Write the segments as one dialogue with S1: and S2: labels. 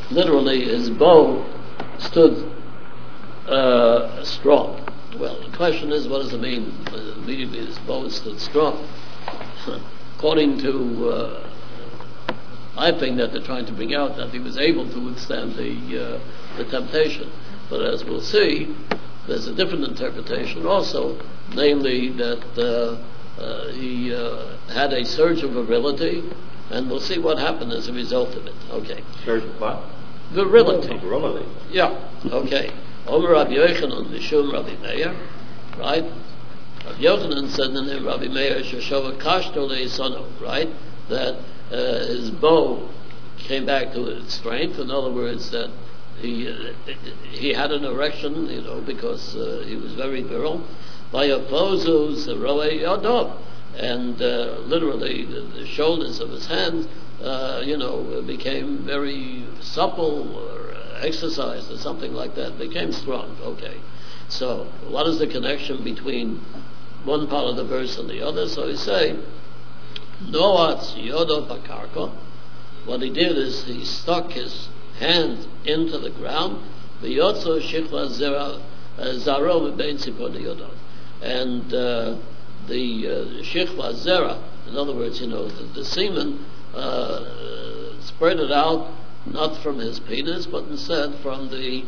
S1: literally his bow stood strong. Well, the question is, what does it mean? Immediately his bow stood strong. According to, I think that they're trying to bring out that he was able to withstand the temptation. But as we'll see, there's a different interpretation also, namely that he had a surge of virility, and we'll see what happened as a result of it. Okay.
S2: Surge of what?
S1: Virility.
S2: Virility.
S1: Yeah. Okay. Omer Rabbi Yochanan Mishum Rabbi Meir, right? Rabbi Yochanan said in him, Rabbi Meir Sheshova Kashto Le'isono, right? That his bow came back to its strength. In other words, that he had an erection, because he was very virile. Vayapozu Zeroe Yodov, and literally the shoulders of his hands, became very supple or exercised or something like that. Became strong. Okay. So what is the connection between one part of the verse and the other? So he say, Noatz Yodov Bakarko. What he did is he stuck his hand into the ground, v'yotzo shichva zaro v'bein tzipor yodov, and the shichva zera, in other words, the semen spread it out not from his penis, but instead from the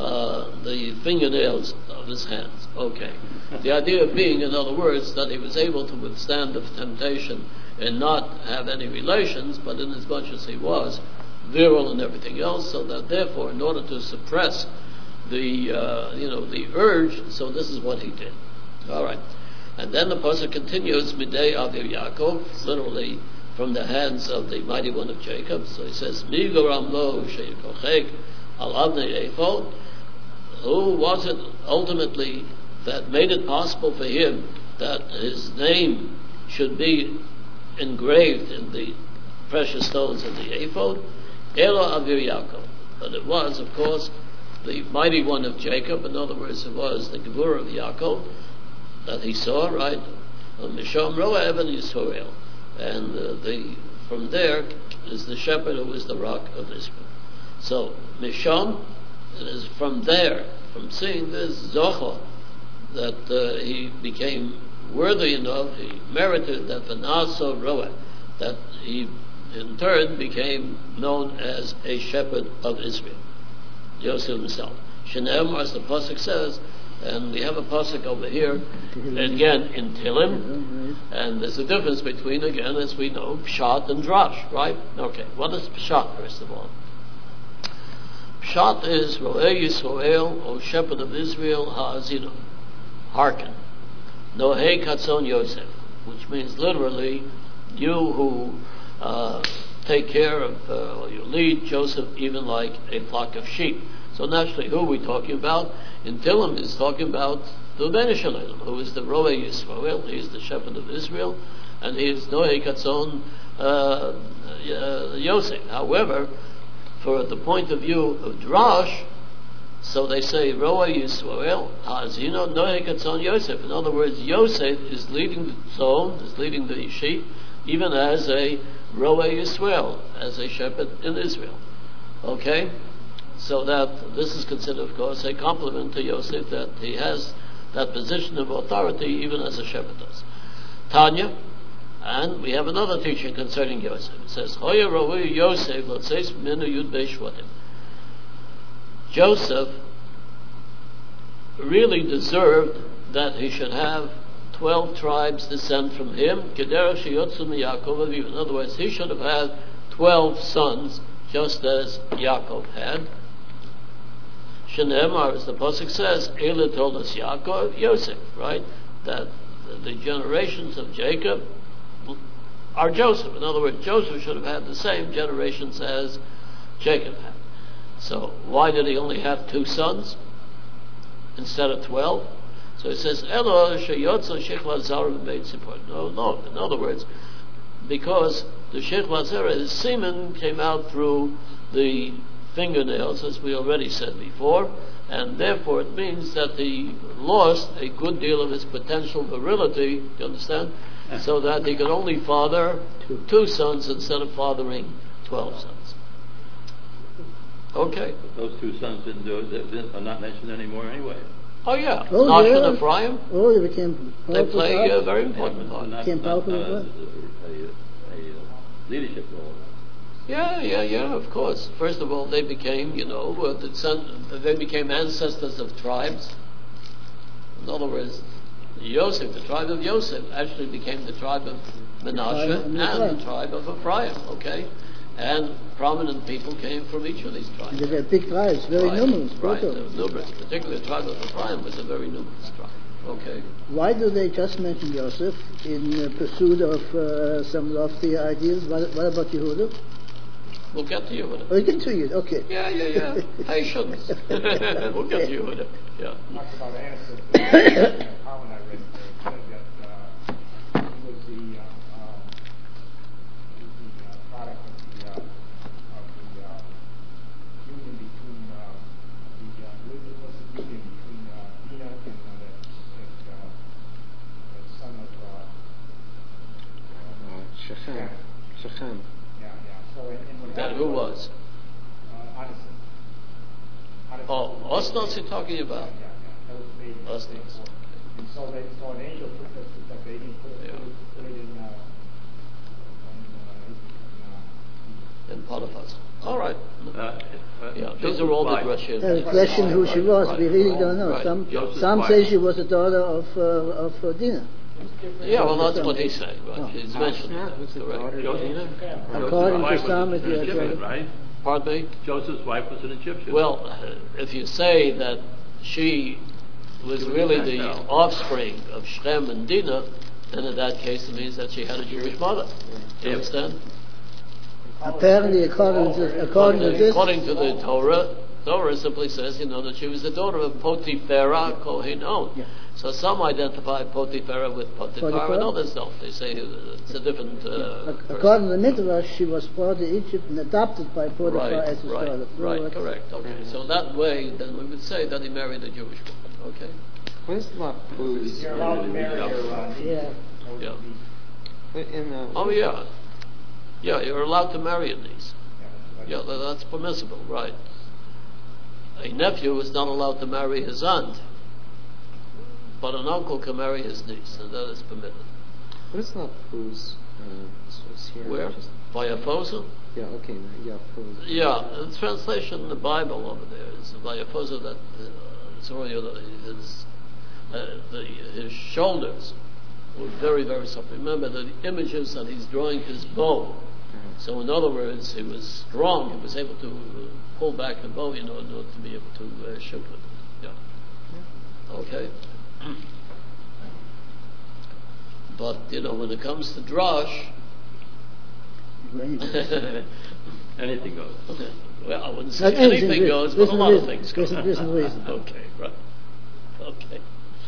S1: fingernails of his hands. Okay. The idea being, in other words, that he was able to withstand the temptation and not have any relations, but in as much as he was virile and everything else, so that therefore, in order to suppress the urge, so this is what he did. All right, and then the pasuk continues, Midei Avir Yaakov, literally from the hands of the mighty one of Jacob. So he says, Mi goram lo sheikochek al avnei ephod. Who was it ultimately that made it possible for him that his name should be engraved in the precious stones of the ephod? Elo Avir Yaakov. But it was, of course, the mighty one of Jacob. In other words, it was the Gevurah of Yaakov that he saw, right? Misham Roa Even Yisrael. And from there is the shepherd who is the rock of Israel. So, Misham, it is from there, from seeing this Zochor, that he became worthy enough, he merited that Vanaso Roa, that he in turn became known as a shepherd of Israel. Yosef himself. Shenem, as the pasuk says, and we have a pasuk over here, again in Tilim, and there's a difference between, again, as we know, Pshat and Drash, right? Okay, what is Pshat, first of all? Pshat is Ro'eh Yisrael, O shepherd of Israel, Ha'azino, hearken. Nohei Katzon Yosef, which means literally, you who take care of, or you lead Joseph even like a flock of sheep. So naturally, who are we talking about? In Tilim is talking about the Ben Shalom, who is the Ro'eh Yisrael. He is the shepherd of Israel, and he is Nohei Katzon Yosef. However, for the point of view of Drash, so they say Ro'eh Yisrael, Ha'azino Nohei Katzon Yosef. In other words, Yosef is leading the zone, is leading the sheep, even as a Ro'eh Yisrael, as a shepherd in Israel. Okay? So that this is considered, of course, a compliment to Yosef, that he has that position of authority even as a shepherd does. Tanya, and we have another teaching concerning Yosef. It says, Hoya Ro'eh Yosef, let's say, Minu Yud Beishvatim. Joseph really deserved that he should have 12 tribes descend from him. In other words, he should have had 12 sons, just as Yaakov had. Shenemar, as the pasuk says, Elah told us Yaakov, Yosef, right? That the generations of Jacob are Joseph. In other words, Joseph should have had the same generations as Jacob had. So why did he only have 2 sons instead of 12? So it says, Elo sheyotzo shechva zara v'beit tzipor. No. In other words, because the shechva zara, his semen came out through the fingernails, as we already said before, and therefore it means that he lost a good deal of his potential virility, you understand? So that he could only father 2 sons instead of fathering 12 sons. Okay.
S2: But those two sons didn't do it. They are not mentioned anymore anyway.
S1: Oh yeah.
S3: Oh,
S1: Nash
S3: yeah.
S1: and Ephraim.
S3: Oh, they became
S1: They
S3: powerful
S1: play a
S3: stars.
S1: very important part.
S2: Not
S3: Became powerful as well.
S2: a leadership role.
S1: Yeah, of course. First of all, they became, they became ancestors of tribes. In other words, Yosef, the tribe of Yosef, actually became the tribe of Menashe and the tribe of Ephraim, okay? And prominent people came from each of these tribes.
S3: They were big tribes, very numerous.
S1: Right,
S3: both of
S1: they
S3: them.
S1: were numerous. Particularly the tribe of Ephraim was a very numerous tribe, okay?
S3: Why do they just mention Joseph in pursuit of some lofty ideals? What about Yehuda?
S1: We'll get to Yehuda.
S3: Oh, you get to it, okay.
S1: Yeah. Patience. We'll get to Yehuda. Yeah.
S4: Talks about Annas Colin I read said that he was the product of the union between Dinah and that son of
S5: Shechem.
S4: Yeah. So and
S1: That who was?
S4: Addison.
S1: Oh, Osnos you're talking about?
S4: Yeah. That was the baby.
S1: Osnos.
S4: And so an angel put that baby, put it
S1: In Potiphar's. All right. Yeah, these
S2: Joseph's
S1: are all the
S2: wife.
S1: questions.
S3: The question who she was, we really don't know.
S1: Right.
S3: Some say she was the daughter of Dinah.
S1: Yeah, well, that's what he's saying, right?
S3: Oh.
S1: He's mentioned
S5: Yeah,
S1: that.
S5: who's the
S1: Correct.
S5: daughter of
S2: Joseph-
S5: Dinah?
S3: According
S2: Joseph's
S3: to some,
S2: wife was
S3: it
S2: an
S3: was
S2: Egyptian, right?
S1: Pardon me?
S2: Joseph's wife was an Egyptian.
S1: Well, if you say that she was really the offspring of Shem and Dinah, then in that case it means that she had a Jewish mother. Do you understand?
S3: apparently according to this.
S1: According to the Torah simply says, that she was the daughter of Potipharah Kohenon.
S3: Yeah.
S1: So some identify Potipharah with Potiphar,
S3: Potiphar?
S1: and others don't. They say it's a different person.
S3: According to the Midrash, she was brought to Egypt and adopted by Potiphar as his daughter.
S1: Right, correct. Okay, so that way, then we would say that he married a Jewish woman. Okay.
S5: What is Lapuz?
S4: You're allowed to marry her.
S3: Yeah.
S1: Yeah.
S5: In the,
S1: Oh yeah. Yeah, you're allowed to marry a niece. Yeah, that's permissible, right. A nephew is not allowed to marry his aunt, but an uncle can marry his niece, and that is permitted.
S5: what is Lapuz? It's here.
S1: Where? Vayafosa?
S5: Yeah, okay, Lapuz.
S1: Yeah, the translation in the Bible over there is Vayafosa that his shoulders were very, very soft. Remember the images that he's drawing his bow. So in other words, he was strong. He was able to pull back the bow, in order to be able to shoot with it. Yeah. Okay. But when it comes to drash,
S2: Anything goes.
S1: well, I wouldn't say anything goes, but a lot of things go.
S3: Listen, reason.
S1: Okay, right. Okay.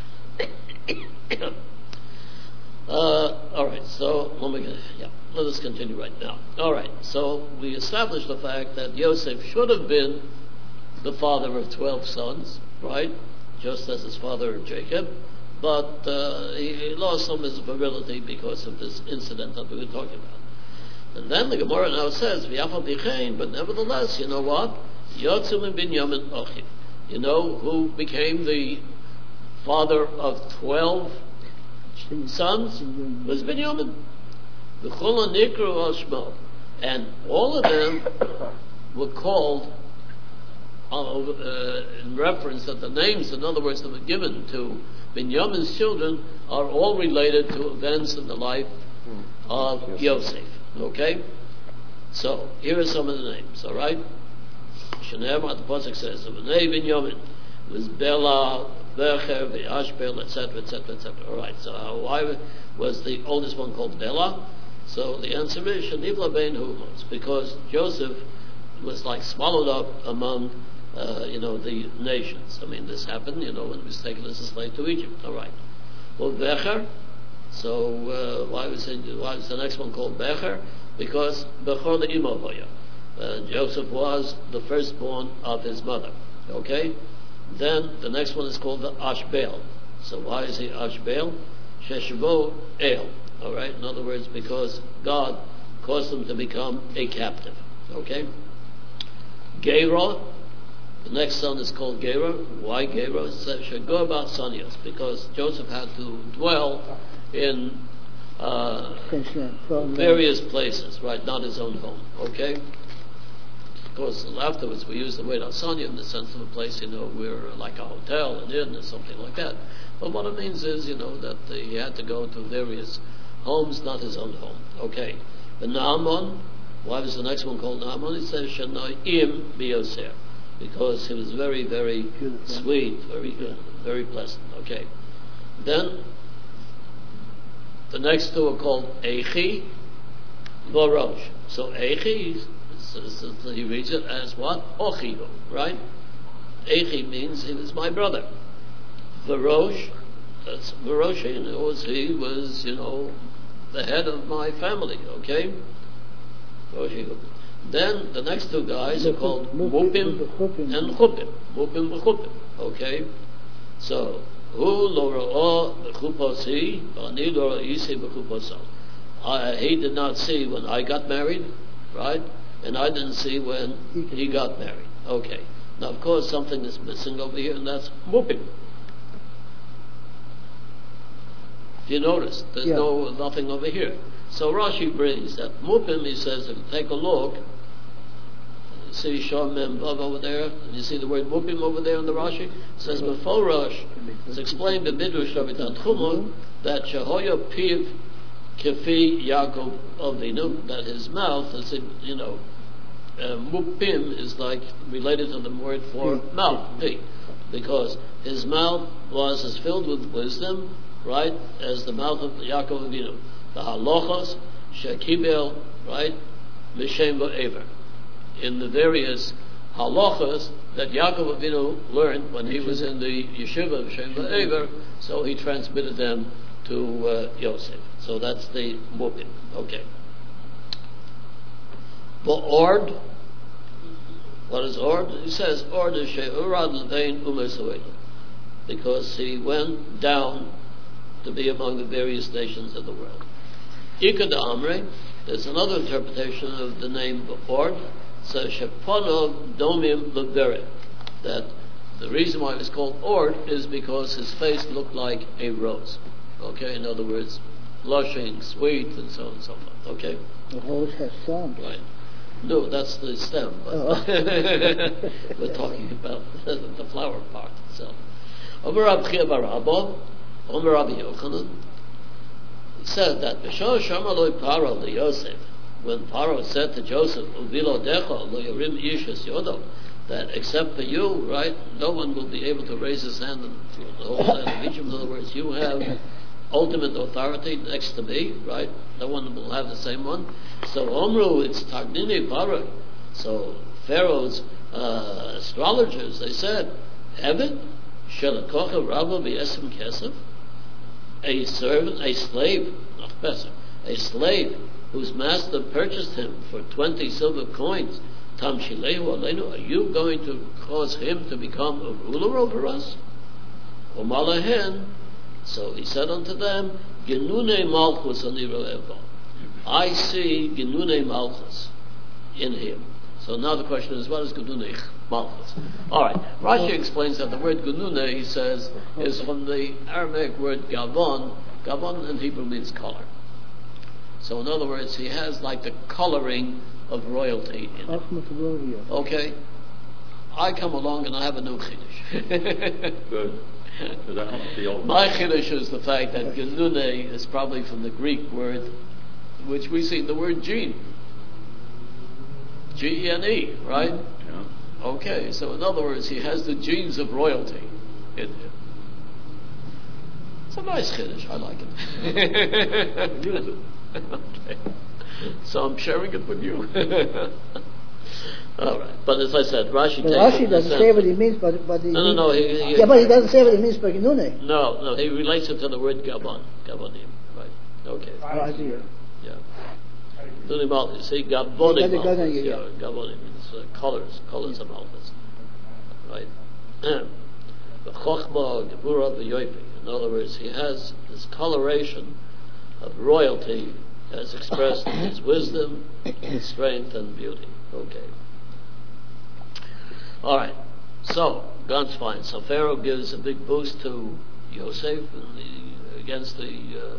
S1: All right. So let us continue right now. All right. So we established the fact that Yosef should have been the father of 12 sons, right? Just as his father Jacob, but he lost some of his virility because of this incident that we were talking about. And then the Gemara now says, "V'yafal bichein," but nevertheless, you know what? Yotzim and Binyamin Ochiv. Who became the father of 12 sons was Binyamin. V'chol nikru Ashmo, and all of them were called in reference that the names, in other words, that were given to Binyamin's children are all related to events in the life of Yosef. Okay? So, here are some of the names, alright? Shene'emar, the Pasuk says, the Bnei Binyamin was Bela, Becher, Ashbel, etc., etc., etc. Alright, so why was the oldest one called Bela? So the answer is Shenivla Ben Humos, because Joseph was like swallowed up among the nations. I mean, this happened, when he was taken as a slave to Egypt. All right. Well, Becher. So why was the next one called Becher? Because Bechor the Imovoya. Joseph was the firstborn of his mother. Okay. Then the next one is called the Ashbel. So why is he Ashbel? Sheshbo El. All right. In other words, because God caused him to become a captive. Okay. Gera, the next son is called Gera. Why Gera? It says Shagor Bar Sanias, because Joseph had to dwell in various places, right? Not his own home. Okay. Of course, afterwards we use the word Asanya in the sense of a place, we're like a hotel, an inn, or something like that. But what it means is, that he had to go to various homes, not his own home. Okay. The Naaman, why was the next one called Naaman? It says Shanaim Biyoser, because he was very, very sweet, very good, very pleasant. Okay. Then the next two are called Eichi, Vorosh. So Eichi, he reads it as what? Ochihu, right? Eichi means he was my brother. Vorosh, that's Voroshin, he was, the head of my family, okay? Ochihu. Then the next two guys are called Mupim and Chupim. Mupim and Chupim, okay? So, Hu lo ra'o b'chuposi, v'ani lo ra'isi b'chuposal. He did not see when I got married, right? And I didn't see when he got married. Okay. Now, of course, something is missing over here, and that's Mupim. If you notice, there's nothing over here. So Rashi brings that Mupim, he says, if you take a look, you see Shom Mem Vav over there, and you see the word Mupim over there in the Rashi, it says before Rosh, it's explained the Midrash of Tanchumah that Shehoya Piv Kefi Yaakov Avinu, that his mouth is, Mupim is like related to the word for mouth, P, because his mouth was as filled with wisdom, right, as the mouth of Yaakov Avinu. The halachos shekibel, right, mishem ba'ever, in the various halachos that Yaakov Avinu learned when he was in the yeshiva of Shem ba'ever, so he transmitted them to Yosef. So that's the mupim. Okay. Ord, what is Ord? He says Ord is she'urad levein umesoelu, because he went down to be among the various nations of the world. Ikad Amre, there's another interpretation of the name Ord, says Sheponov Domim Leveret, that the reason why it was called Ord is because his face looked like a rose. Okay, in other words, blushing, sweet, and so on and so forth. Okay?
S3: The rose has thorns.
S1: Right. No, that's the stem. But we're talking about the flower part itself. Omer Rabbi Chia bar Abba, Omer Rabbi Yochanan, said that B'shor Shamaloi Paro LeYosef, when Paro said to Joseph, Uvilo Decho Lo Yorim Yishas Yodo, that except for you, right, no one will be able to raise his hand and the whole land of Egypt. In other words, you have ultimate authority next to me, right? No one will have the same one. So Omru, it's Tagdini Paro. So Pharaoh's astrologers, they said, Eved Shelakocha Rabba B'Yesem Kesef, a servant, a slave, not better, a slave whose master purchased him for 20 silver coins, Tam Shilehu Aleinu, are you going to cause him to become a ruler over us? Omalahen, so he said unto them, Genune Malchus ani ro'evo. I see Genune Malchus in him. So now the question is, what is Genune Malchus? Alright, Rashi explains that the word Genune, he says, is from the Aramaic word Gavon. Gavon in Hebrew means color. So in other words, he has like the coloring of royalty in him. Okay? I come along and I have a new Chiddush.
S2: Good.
S1: My Chiddush is the fact that Genune is probably from the Greek word, which we see the word gene. G-E-N-E, right?
S2: Yeah.
S1: Okay, so in other words, he has the genes of royalty in him. It's a nice Chiddush, I like it.
S2: Use it.
S1: Okay. So I'm sharing it with you. All right, but as I said, Rashi takes
S3: Rashi doesn't say what he means, but he
S1: No.
S3: but he doesn't say what he means by Genune.
S1: No, he relates it to the word Gabon. Gabonim, right? Okay.
S3: I see.
S1: Yeah. Dunim, you see, Gabonim.
S3: Yeah.
S1: Gabonim means colors of Malchus. Right. The Chochma, Gebura, the Yoipi. In other words, he has this coloration of royalty as expressed in his wisdom, strength, and beauty. Okay. All right. So, God's fine. So Pharaoh gives a big boost to Yosef against the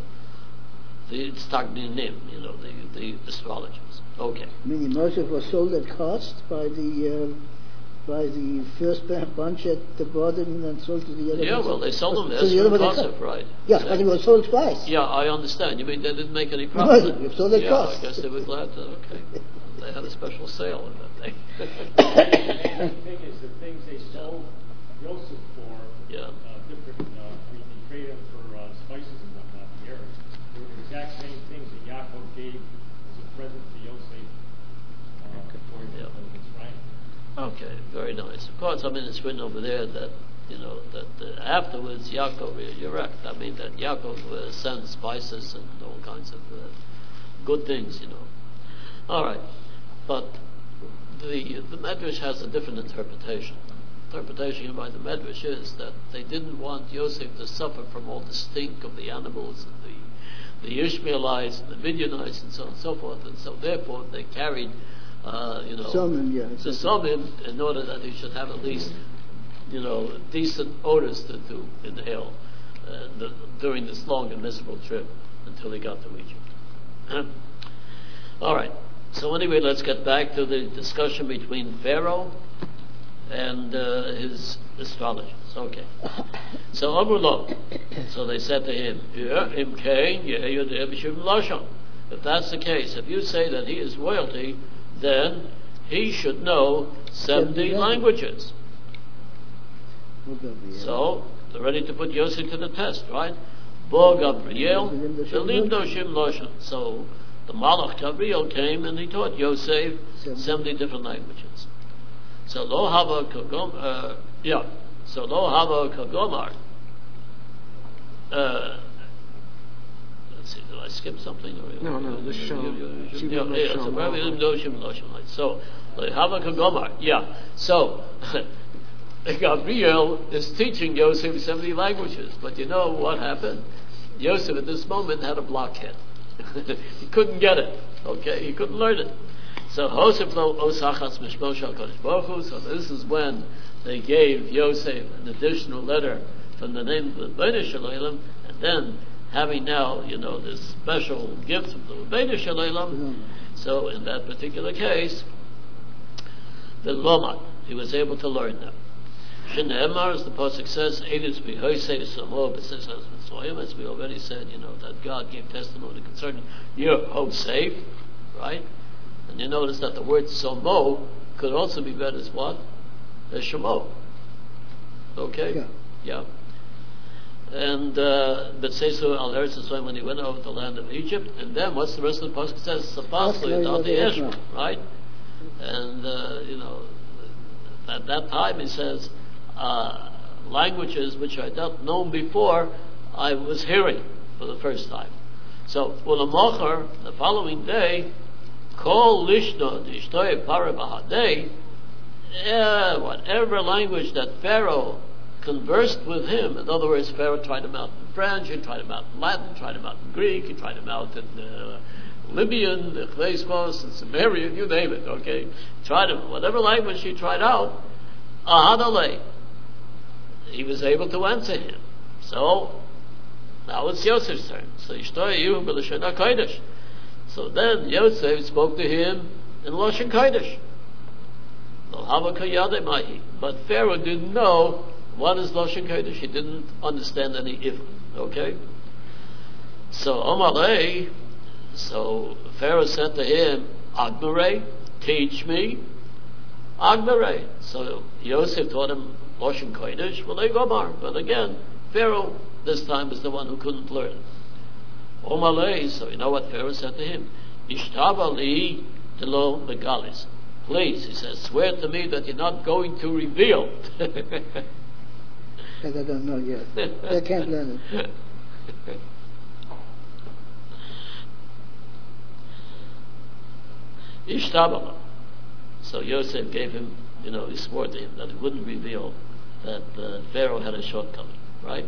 S1: Stagninim, the astrologers. Okay.
S3: Meaning Moshe was sold at cost by the first bunch at the bottom and then sold to the other.
S1: Yeah, well, they sold him
S3: So
S1: as
S3: the other one
S1: Joseph, right?
S3: Yeah,
S1: Exactly.
S3: and he was sold twice.
S1: Yeah, I understand. You mean they didn't make any
S3: No,
S1: profit?
S3: you sold at cost.
S1: I guess they were glad to. Okay, they had a special sale in that thing.
S4: The thing is, the things they sold Joseph for,
S1: Yeah.
S4: different, they traded him for spices and whatnot, the Arabs. They were the exact same things that Yaakov gave as a present to Yosef for
S1: Yeah.
S4: Mitzrayim.
S1: Okay, very nice. Of course, it's written over there that afterwards Yaakov, you're right. That Yaakov sent spices and all kinds of good things. All right, but the Medrash has a different interpretation. Interpretation by the Medrash is that they didn't want Yosef to suffer from all the stink of the animals and the Ishmaelites and the Midianites and so on and so forth, and so therefore they carried
S3: Somim, yeah.
S1: the Somim in order that he should have at least decent odors to inhale during this long and miserable trip until he got to Egypt. All right. So anyway, let's get back to the discussion between Pharaoh and his astrologers. Okay. So Amrullah. So they said to him, if that's the case, if you say that he is royalty, then he should know 70 languages. So they're ready to put Yosef to the test, right? Bo Gabriel, so the Malach Gabriel came and he taught Yosef 70 different languages. So lo hava kagomar. So lo hava kagomar. Let's see, did I skip something?
S5: No, the show.
S1: So lo hava kagomar. Yeah. So Gabriel is teaching Yosef 70 languages, but you know what happened? Yosef at this moment had a blockhead. He couldn't get it. Okay, he couldn't learn it. So this is when they gave Yosef an additional letter from the name of the Rebbeinu Shalom, and then having now this special gift from the Rebbeinu Shalom. So in that particular case, the Lomad, he was able to learn them. Shneemar, as the pasuk says, "Edus b'hoisei samo b'sesas mitzrayim," as we already said, that God gave testimony concerning Yosef, right? And you notice that the word "samo" could also be read as what? As "shemo." Okay. Yeah. And B'tzesu al Eretz Yisrael, when he went over to the land of Egypt, and then what's the rest of the pasuk? It says "Safasli dati Ezra," right? And at that time he says. Languages which I had not known before, I was hearing for the first time. So, Ulamacher, the following day, Kol Lishna Dishtoy Para Bahadei, whatever language that Pharaoh conversed with him, in other words, Pharaoh tried him out in French, he tried him out in Latin, he tried him out in Greek, he tried him out in Libyan, the Chleismos, and Sumerian, you name it, okay? Tried him, whatever language he tried out, Ahadalei. He was able to answer him. So now it's Yosef's turn. So Yishtoyu b'Lashon HaKodesh. So then Yosef spoke to him in Lashon Kodesh. But Pharaoh didn't know what is Lashon Kodesh. He didn't understand any Ivrit. Okay. So Omarei. So Pharaoh said to him, Agmarei, teach me. Agmarei. So Yosef taught him Lashon Kodesh, Gomar. But again, Pharaoh this time was the one who couldn't learn. Omalei, so you know what Pharaoh said to him? Ishtabali telo megalis. Please, he says, swear to me that you're not going to reveal.
S3: That I don't know yet. I can't learn it.
S1: Ishtabala. So Yosef gave him, he swore to him that he wouldn't reveal that Pharaoh had a shortcoming, right?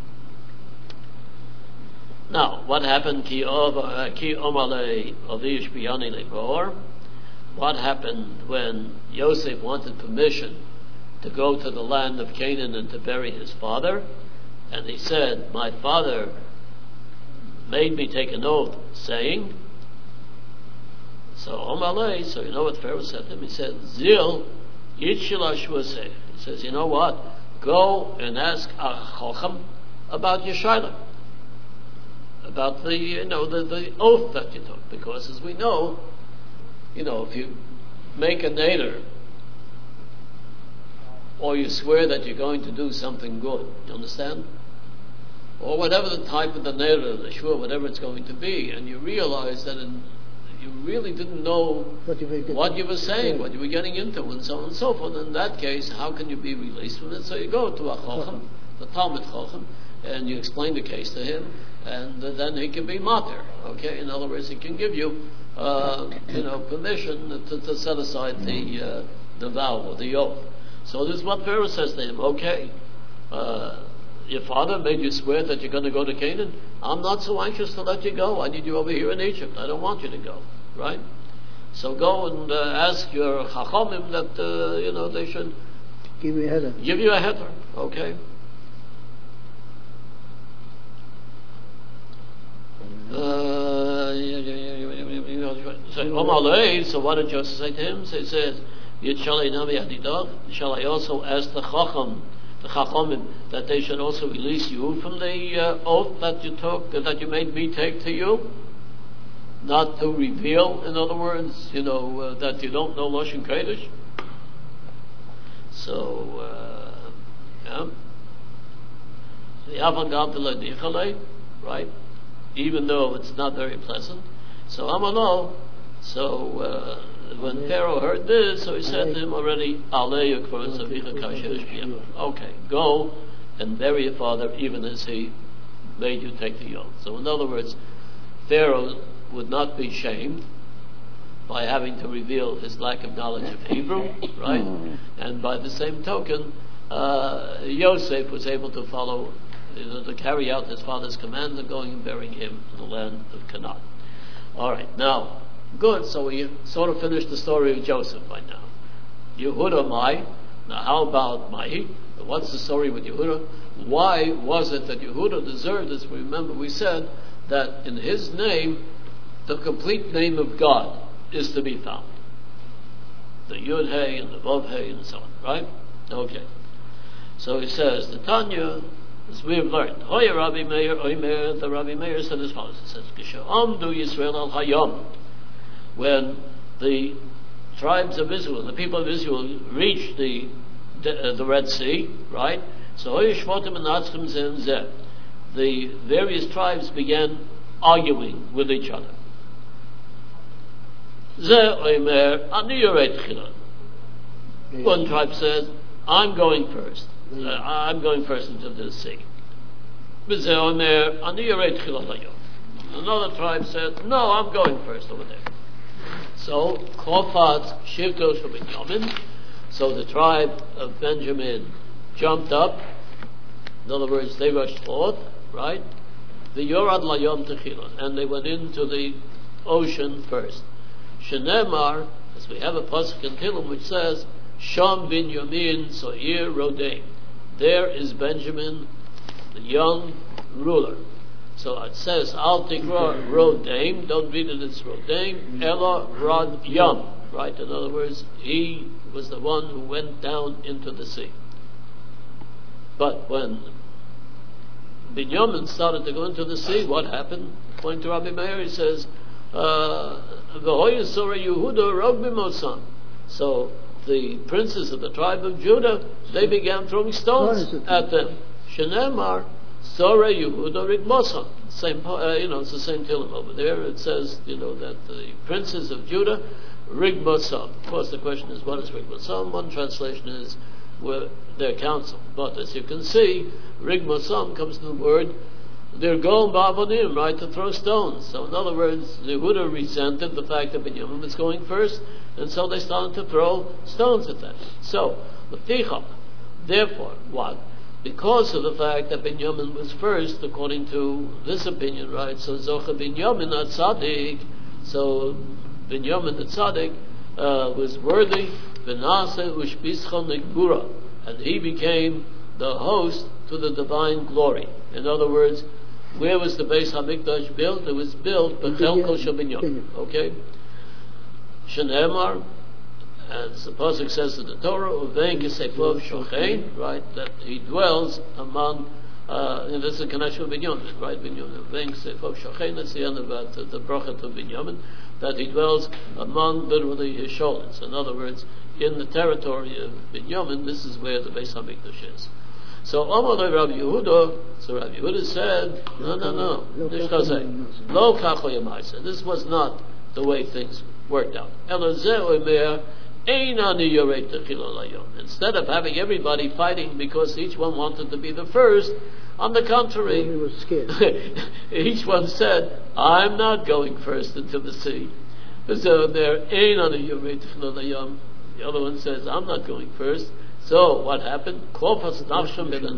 S1: Now, what happened? What happened when Yosef wanted permission to go to the land of Canaan and to bury his father. And he said, my father made me take an oath, saying, so Omalei, so you know what Pharaoh said to him? He said, Zil Yitshilashvaseh. He says, you know what? Go and ask Chacham about your shayla, about the oath that you took. Because as we know, if you make a neder, or you swear that you're going to do something good, you understand? Or whatever the type of the neder, the shur, whatever it's going to be, and you realize that you really didn't know what you were saying, what you were getting into, and so on and so forth. In that case, how can you be released from it? So you go to a Chacham, the Talmud Chacham, and you explain the case to him, and then he can be matir. Okay, in other words, he can give you, permission to set aside the vow or the oath. So this is what Pharaoh says to him. Okay, your father made you swear that you're going to go to Canaan. I'm not so anxious to let you go. I need you over here in Egypt. I don't want you to go. Right? So go and ask your Chachamim that they should
S3: give you a heter.
S1: Okay. So what did Joseph say to him? So he says, shall I also ask the Chachamim, that they should also release you from the oath that you took, that you made me take to you? Not to reveal, in other words, that you don't know Lashon Kodesh. So, right? Even though it's not very pleasant. So Amalo, when Pharaoh heard this, so he said to him already, okay, go and bury your father even as he made you take the oath. So in other words, Pharaoh would not be shamed by having to reveal his lack of knowledge of Hebrew, right? And by the same token, Yosef was able to follow, to carry out his father's command of going and burying him in the land of Canaan. All right, now, good, so we sort of finished the story of Joseph by now. Yehuda Mai, now how about Mai? What's the story with Yehuda? Why was it that Yehuda deserved this? Remember, we said that in his name, the complete name of God is to be found. The Yud Hey and the Vav Hey and so on, right? Okay. So he says, the Tanya, as we have learned, Hoya Rabbi Meir, Oimer, the Rabbi Meir said as follows. It says, Amdu Yisrael al Hayom. When the tribes of Israel, the people of Israel, reached the Red Sea, right? So Hoya Shvotim and Atzchim Zem Zeh. The various tribes began arguing with each other. Zeh Oimer, Ani Yoret Chilon. One tribe says, I'm going first. I'm going first into the sea. Another tribe said, no, I'm going first over there. So, Kofat Shivto Benjamin. So the tribe of Benjamin jumped up. In other words, they rushed forth, right? The Yorad Layom Techilon, and they went into the ocean first. Shenemar, as we have a pasuk in Tehillim which says, Sham bin Yamin So'ir Rodaim. There is Benjamin, the young ruler. So it says, Al Tikra Rodaim, don't read it as Rodaim, Ella Rod Yam, right? In other words, he was the one who went down into the sea. But when Binyamin started to go into the sea, what happened? According to Rabbi Meir, he says, V'hoya Sora Yehuda Rog Bimosan. So the princes of the tribe of Judah, they began throwing stones at them. Shenemar, Sora Yehuda Rigmosan. Same, it's the same Tehillim over there. It says, that the princes of Judah, Rigmosan. Of course, the question is, what is Rigmosan? One translation is, their counsel. But as you can see, Rigmosan comes from the word, they're going ba'avonim, right, to throw stones. So in other words, Yehuda resented the fact that Binyamin was going first, and so they started to throw stones at them. So, L'fichach, therefore, what? Because of the fact that Binyamin was first, according to this opinion, right, so Zocha Binyamin at Tzaddik, so Binyamin at Tzaddik was worthy, V'nase u'shpischa negbura, and he became the host to the divine glory. In other words, where was the Beis HaMikdash built? It was built b'chelko shel Binyamin. Okay? Shenemar, as the pasuk says in the Torah, uvein kesefov shochein, right? That he dwells among. And this is a connection with Binyamin, right? Binyamin, uvein kesefov shochein. That's the end of the bracha to Binyamin. That he dwells among literally his shoulders. In other words, in the territory of Binyamin, this is where the Beis HaMikdash is. So Amalei Rabbi Yehuda, Rabbi Yehuda said, no. Lo kacho yemaisa. This was not the way things worked out. Instead of having everybody fighting because each one wanted to be the first, on the contrary,
S3: was scared.
S1: each one said, I'm not going first into the sea. So there ain't on the other one says, I'm not going first. So what happened? So Nafshon ben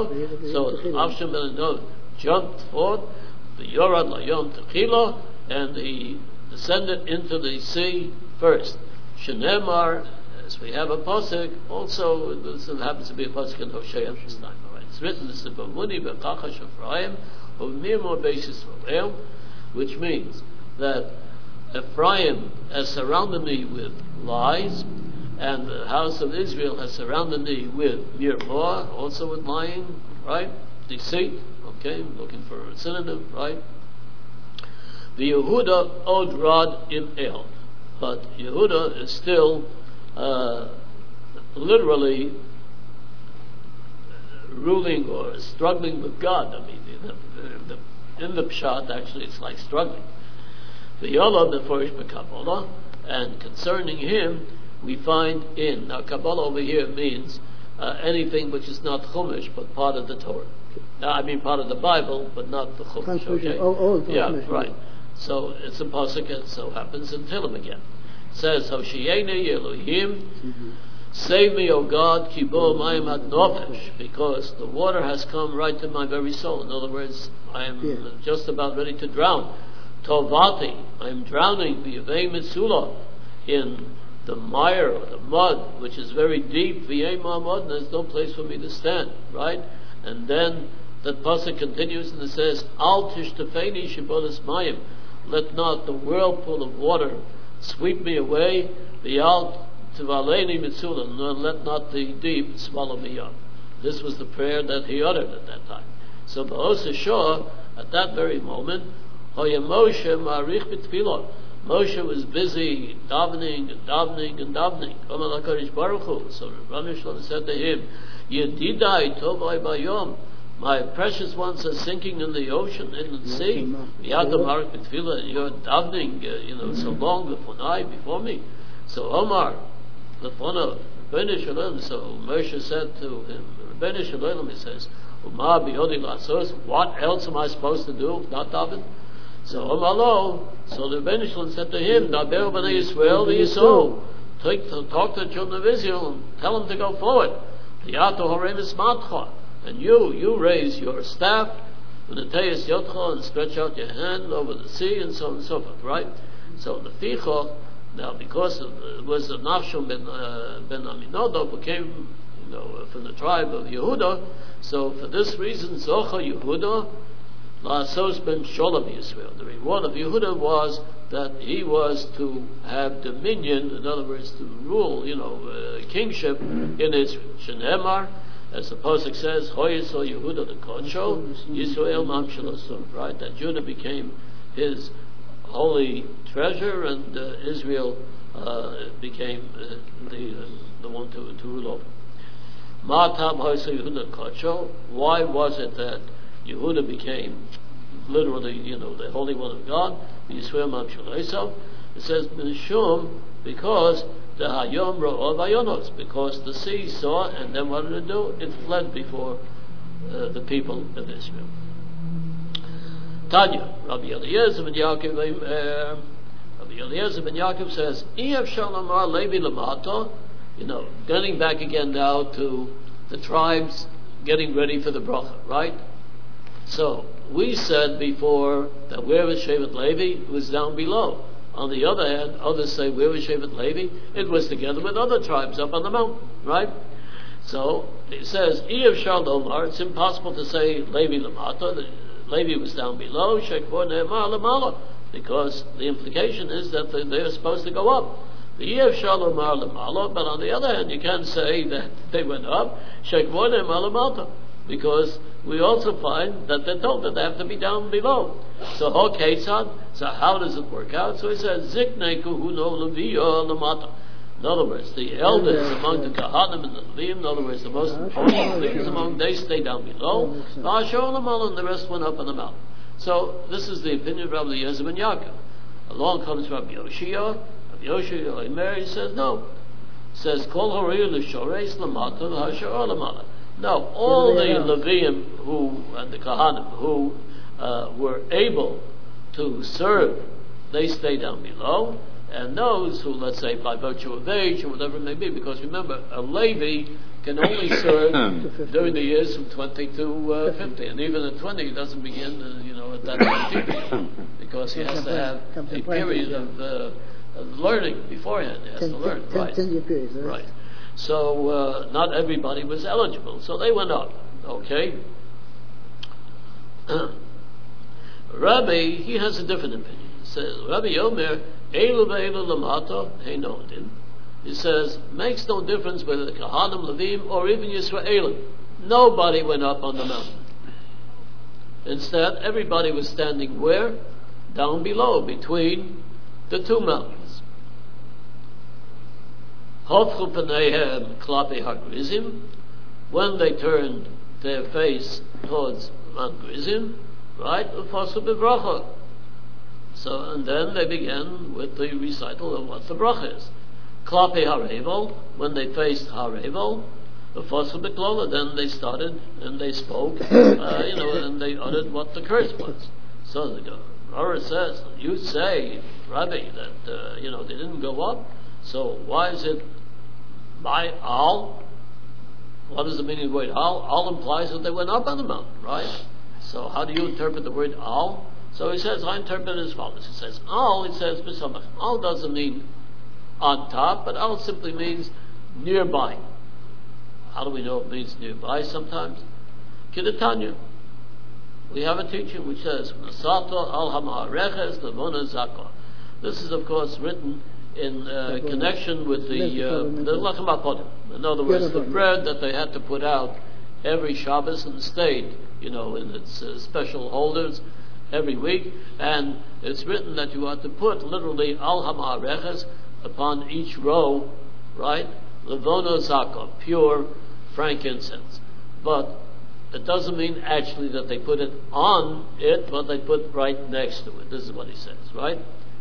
S1: Anod jumped forth, the Yorad Layom Techila, and he descended into the sea first. Shenemar, as we have a pasuk, also this happens to be a pasuk in Hosea this time. All right, it's written, "This is Bamuni beKachash Ephraim of Mirmor Beis Yisrael," which means that Ephraim has surrounded me with lies, and the house of Israel has surrounded me with mirmor, also with lying, right? Deceit, okay, looking for a synonym, right? The Yehuda od rod im el, but Yehuda is still literally ruling or struggling with God. I mean, in the Pshat, actually, it's like struggling. The Yolah before Kabbalah, and concerning him, we find in, now Kabbalah over here means anything which is not Chumash but part of the Torah. I mean part of the Bible but not the Chumash. Okay? Yeah, right. So it's a pasuk, and so happens in Tehillim again. It says, Hoshiyeni Elohim, save me, O God, ki bo mayim ad nofesh, because the water has come right to my very soul. In other words, I am just about ready to drown. Tovati, I am drowning, v'yavei mitzula, in the mire or the mud, which is very deep, v'yei ma'amod, and there's no place for me to stand, right? And then that pasuk continues and it says, Al tishtafeni shibolas mayim, let not the whirlpool of water sweep me away, v'yal tivaleni mitzula, and let not the deep swallow me up. This was the prayer that he uttered at that time. So Ba'os Shor, at that very moment, Hoya Moshe ma'arich b'tfilot, Moshe was busy davening and davening and davening. Omer HaKadosh Baruch Hu. So Rabbi Shalom said to him, Yedidai tovai bayom, my precious ones are sinking in the ocean, in the sea. Yadam harik b'tfilah, you're davening, so long before me. So Omar, Lefonah, Rebbeinu Shalom. So Moshe said to him, Rebbeinu Shalom, he says, Umar biyodi lasos, what else am I supposed to do? Not daven? So Omalo, so the Rebbeinu Shalom said to him, Daber b'nei Yisrael v'yisol, talk to the children of Israel and tell them to go forward. Tiyato harem ismatcha, and you raise your staff, v'neteyes yotcha, and stretch out your hand over the sea, and so on and so forth, right? So the Ficha, now because it was the Nafshon ben Aminadab who came, from the tribe of Yehuda, so for this reason, Zocha Yehuda, La'asos ben Sholem Yisrael. The reward of Yehuda was that he was to have dominion, in other words, to rule, kingship in Israel. Shenemar, as the pasuk says, Hoyesol Yehuda the Kodsho, Yisrael Mamshalosum, right? That Judah became his holy treasure, and Israel became the one to rule over. Matam Hoyesol Yehuda Kodsho. Why was it that Yehuda became literally, the Holy One of God, Yisrael Mamshalosum? It says, Mishum, because the Hayom Ra'ov Ayonos, because the sea saw, and then what did it do? It fled before the people of Israel. Tanya, Rabbi Eliezer ben Yaakov says, Iev Shalomar Levi Lamato, getting back again now to the tribes getting ready for the bracha, right? So, we said before that where was Shevet Levi? It was down below. On the other hand, others say where was Shevet Levi? It was together with other tribes up on the mountain, right? So he says, Eev Shalomar, it's impossible to say Levi Lamata, Levi was down below, Shekvor Ne'emar Lamala, because the implication is that they're supposed to go up. The Eev Shalomar Lamala, but on the other hand, you can't say that they went up, Shekvor Ne'emar Lamata, because we also find that they're told that they have to be down below. So so how does it work out? So he says, Ziknei Kuhuno Leviya Lamata. In other words, the elders among the Kahanim and the Levim, in other words, the most important leaders among, they stay down below. And the rest went up on the mountain. So this is the opinion of Rabbi Eliezer ben Yaakov. Along comes Rabbi Yoshia. Rabbi Yoshia Omer, he says no. He says, Kol Horiyu L'Shoreis Lamata V'Hashar Lamata. No, all the Levim and the Kahanim who were able to serve, they stay down below. And those who, let's say, by virtue of age or whatever it may be, because remember, a Levi can only serve during the years from 20 to 50, and even at 20 he doesn't begin, at that period, because he has to have a period of learning beforehand. He has to learn, right?
S3: 10-year period,
S1: right. So not everybody was eligible, so they went up. Okay. Rabbi, he has a different opinion. He says, Rabbi Yomer, Eilu ve'eilu lamata heinodim. He says, makes no difference whether the Kahanim, Levim, or even Yisraelim. Nobody went up on the mountain. Instead, everybody was standing where? Down below, between the two mountains. Hotchu paneihem klapi hagrizim. When they turned their face towards Mount Grizim, right? Ufasu b'bracha. So, and then they began with the recital of what the bracha is. Klapi harevel, when they faced harevel, the Ufasu b'klola, then they started and they spoke, and they uttered what the curse was. So the Gemara says, you say, Rabbi, that, they didn't go up, so why is it by al? What does the meaning of the word al? Al implies that they went up on the mountain, right? So how do you interpret the word al? So he says, I interpret it as follows. He says, al, it says, b'samach. Al doesn't mean on top, but al simply means nearby. How do we know it means nearby sometimes? Kidatanya. We have a teaching which says, Nasato al ha'ma'areches levona zakah. This is, of course, written in connection with the Lechem HaKodim. In other words, the bread that they had to put out every Shabbos and stayed, in its special holders every week. And it's written that you are to put literally al ha'ma'areches upon each row, right? Levona zakah, pure frankincense. But it doesn't mean actually that they put it on it, but they put right next to it. This is what he says, right?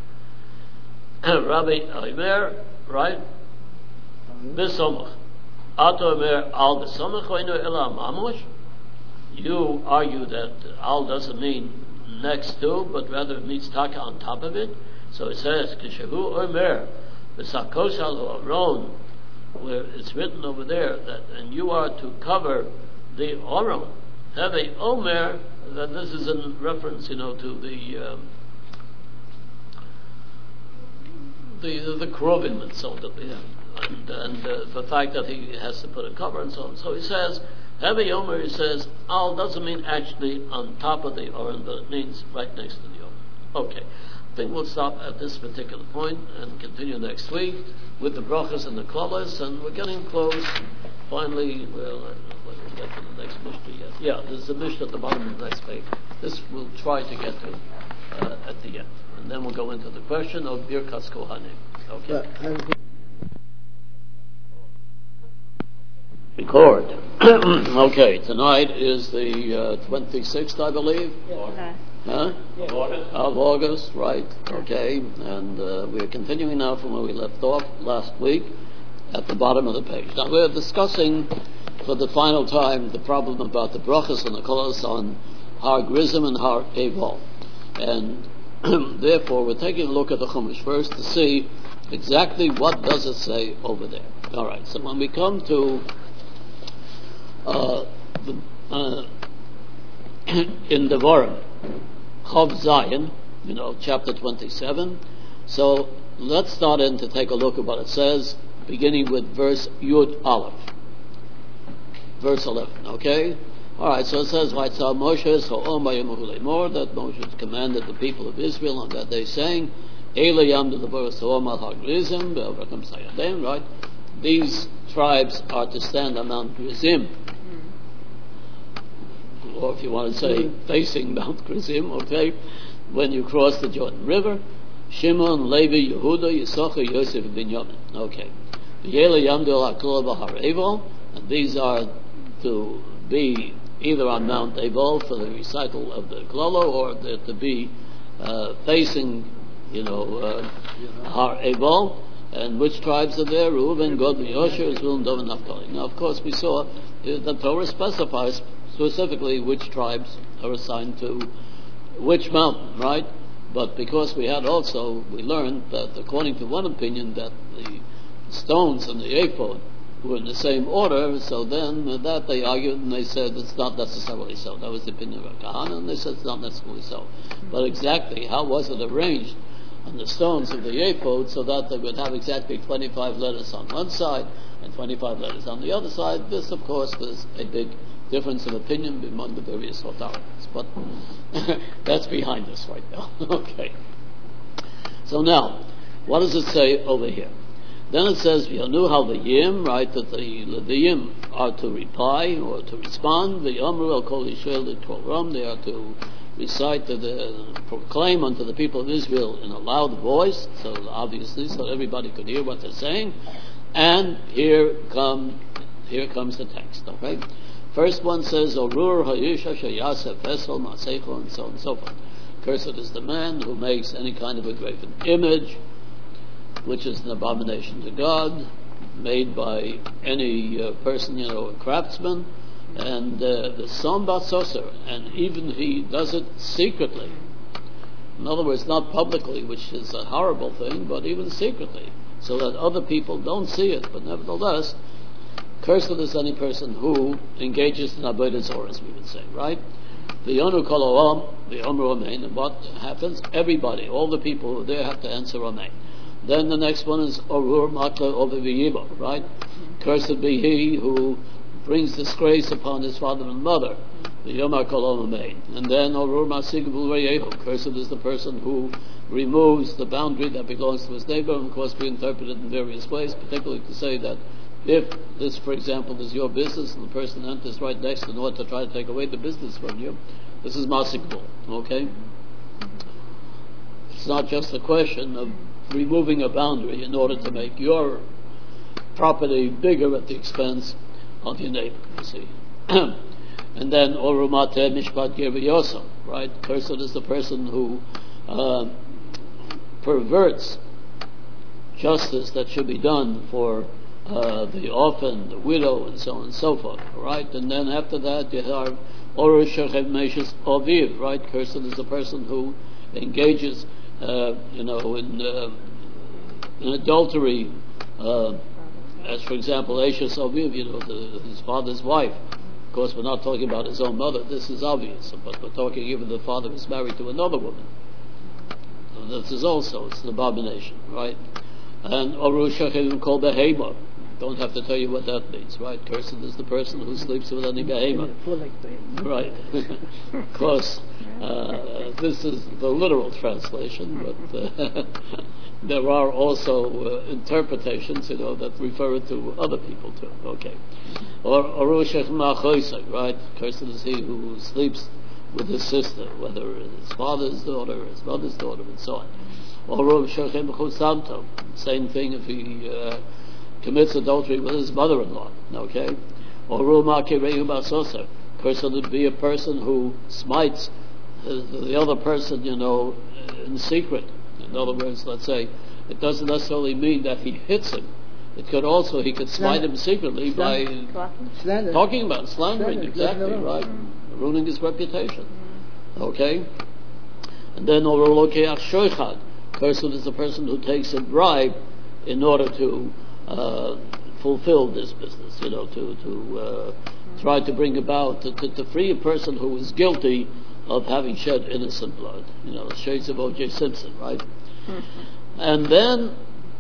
S1: Rabbi Omer, right? B'somach. Ato Omer al b'somach oinu ela mamush. You argue that al doesn't mean next to, but rather it means taka on top of it. So it says, Kishehu Omer b'sakos al aron, where it's written over there that, and you are to cover the Oron. Have a Omer, that this is in reference, to the Krovim and so on, and the fact that he has to put a cover and so on. So he says, have a Omer, he says, al doesn't mean actually on top of the Oron, but it means right next to the Oron. Okay. I think we'll stop at this particular point and continue next week with the brachas and the klolas, and we're getting close. Finally, well, I don't know whether we'll get to the next Mishnah yet. Yeah, there's a Mishnah at the bottom of the next page. This we'll try to get to at the end. And then we'll go into the question of Birkas Kohanim. Okay. Record. Okay, tonight is the 26th, I believe. Huh? Of August, right? Okay, and we're continuing now from where we left off last week at the bottom of the page. Now we're discussing for the final time the problem about the brachas and the kolos on Har Grizim and Har Eval, and therefore we're taking a look at the Chumash first to see exactly what does it say over there. All right, so when we come to in Devarim, Chav Zion, chapter 27. So let's start in to take a look at what it says, beginning with verse Yud Aleph. verse 11. Okay? Alright, so it says, that Moshe commanded the people of Israel on that day, saying, right? These tribes are to stand on Mount Gerizim, or if you want to say facing Mount Gerizim, okay, when you cross the Jordan River. Shimon, Levi, Yehuda, Yisachar, Yosef, and Binyamin. Okay. And these are to be either on Mount Ebal for the recital of the Klolo, or they're to be facing, Har Ebal. And which tribes are there? Reuben, Gad, Yosher, Zebulun, Dan, and Naphtali. Now, of course, we saw the Torah specifies specifically which tribes are assigned to which mountain, right? But because we learned that according to one opinion that the stones in the ephod were in the same order, so then that they argued and they said it's not necessarily so. That was the opinion of Kahana, and they said it's not necessarily so. But exactly how was it arranged on the stones of the ephod so that they would have exactly 25 letters on one side and 25 letters on the other side? This, of course, is a big difference of opinion among the various authorities. But that's behind us right now. Okay. So now, what does it say over here? Then it says, V'yanu hal v'yim, right, that the Levim are to reply or to respond. V'yamru el kol Yisrael l'toram, they are to recite, proclaim unto the people of Israel in a loud voice, so obviously, so everybody could hear what they're saying. And here comes the text, okay? First one says, Orur ha'yisha sheyasef vesel ma'asecho, and so on and so forth. Cursed is the man who makes any kind of a graven image, which is an abomination to God, made by any person, a craftsman, and the Som Batsoser, and even he does it secretly. In other words, not publicly, which is a horrible thing, but even secretly, so that other people don't see it. But nevertheless, cursed is any person who engages in Avodah Zarah, as we would say, right? V'yonu kol ha'olam, v'yomru amen. And what happens? Everybody, all the people who are there have to answer amen. Then the next one is Orur Makla over V'yibo, right? Cursed be he who brings disgrace upon his father and mother. V'yomar kol ha'olam amen. And then Orur Masig V'yehu. Cursed is the person who removes the boundary that belongs to his neighbor. And of course, we interpret it in various ways, particularly to say that if this, for example, is your business and the person enters right next in order to try to take away the business from you, this is masikbul, okay? It's not just a question of removing a boundary in order to make your property bigger at the expense of your neighbor, you see. And then, Orumate Mishpat Gerviyosam, right? Cursed is the person who perverts justice that should be done for the orphan, the widow, and so on and so forth, right? And then after that, you have Oru Shechem Meshes Oviv, right? Cursed is the person who engages, in adultery, as for example, Ashes Oviv, his father's wife. Of course, we're not talking about his own mother. This is obvious, but we're talking even the father is married to another woman. So this is also, it's an abomination, right? And Oru Shechem called Behema. Don't have to tell you what that means, right? Cursed is the person who sleeps with any behema. Right. Of course, this is the literal translation, but there are also interpretations, that refer to other people too. Okay. Or Orushach Machoisek, right? Cursed is he who sleeps with his sister, whether his father's daughter, his mother's daughter, and so on. Or Orushach Mechusamto. Same thing if he commits adultery with his mother-in-law, okay? Or Ruma Kireu Basosa. Cursed would be a person who smites the other person, in secret. In other words, let's say, it doesn't necessarily mean that he hits him. It could also, he could smite him secretly by talking about slandering, exactly, right? Ruining his reputation. Okay? And then Orolokeach Shoichad. Cursed is the person who takes a bribe in order to fulfill this business, to try to bring about, to free a person who is guilty of having shed innocent blood. The shades of O.J. Simpson, right? And then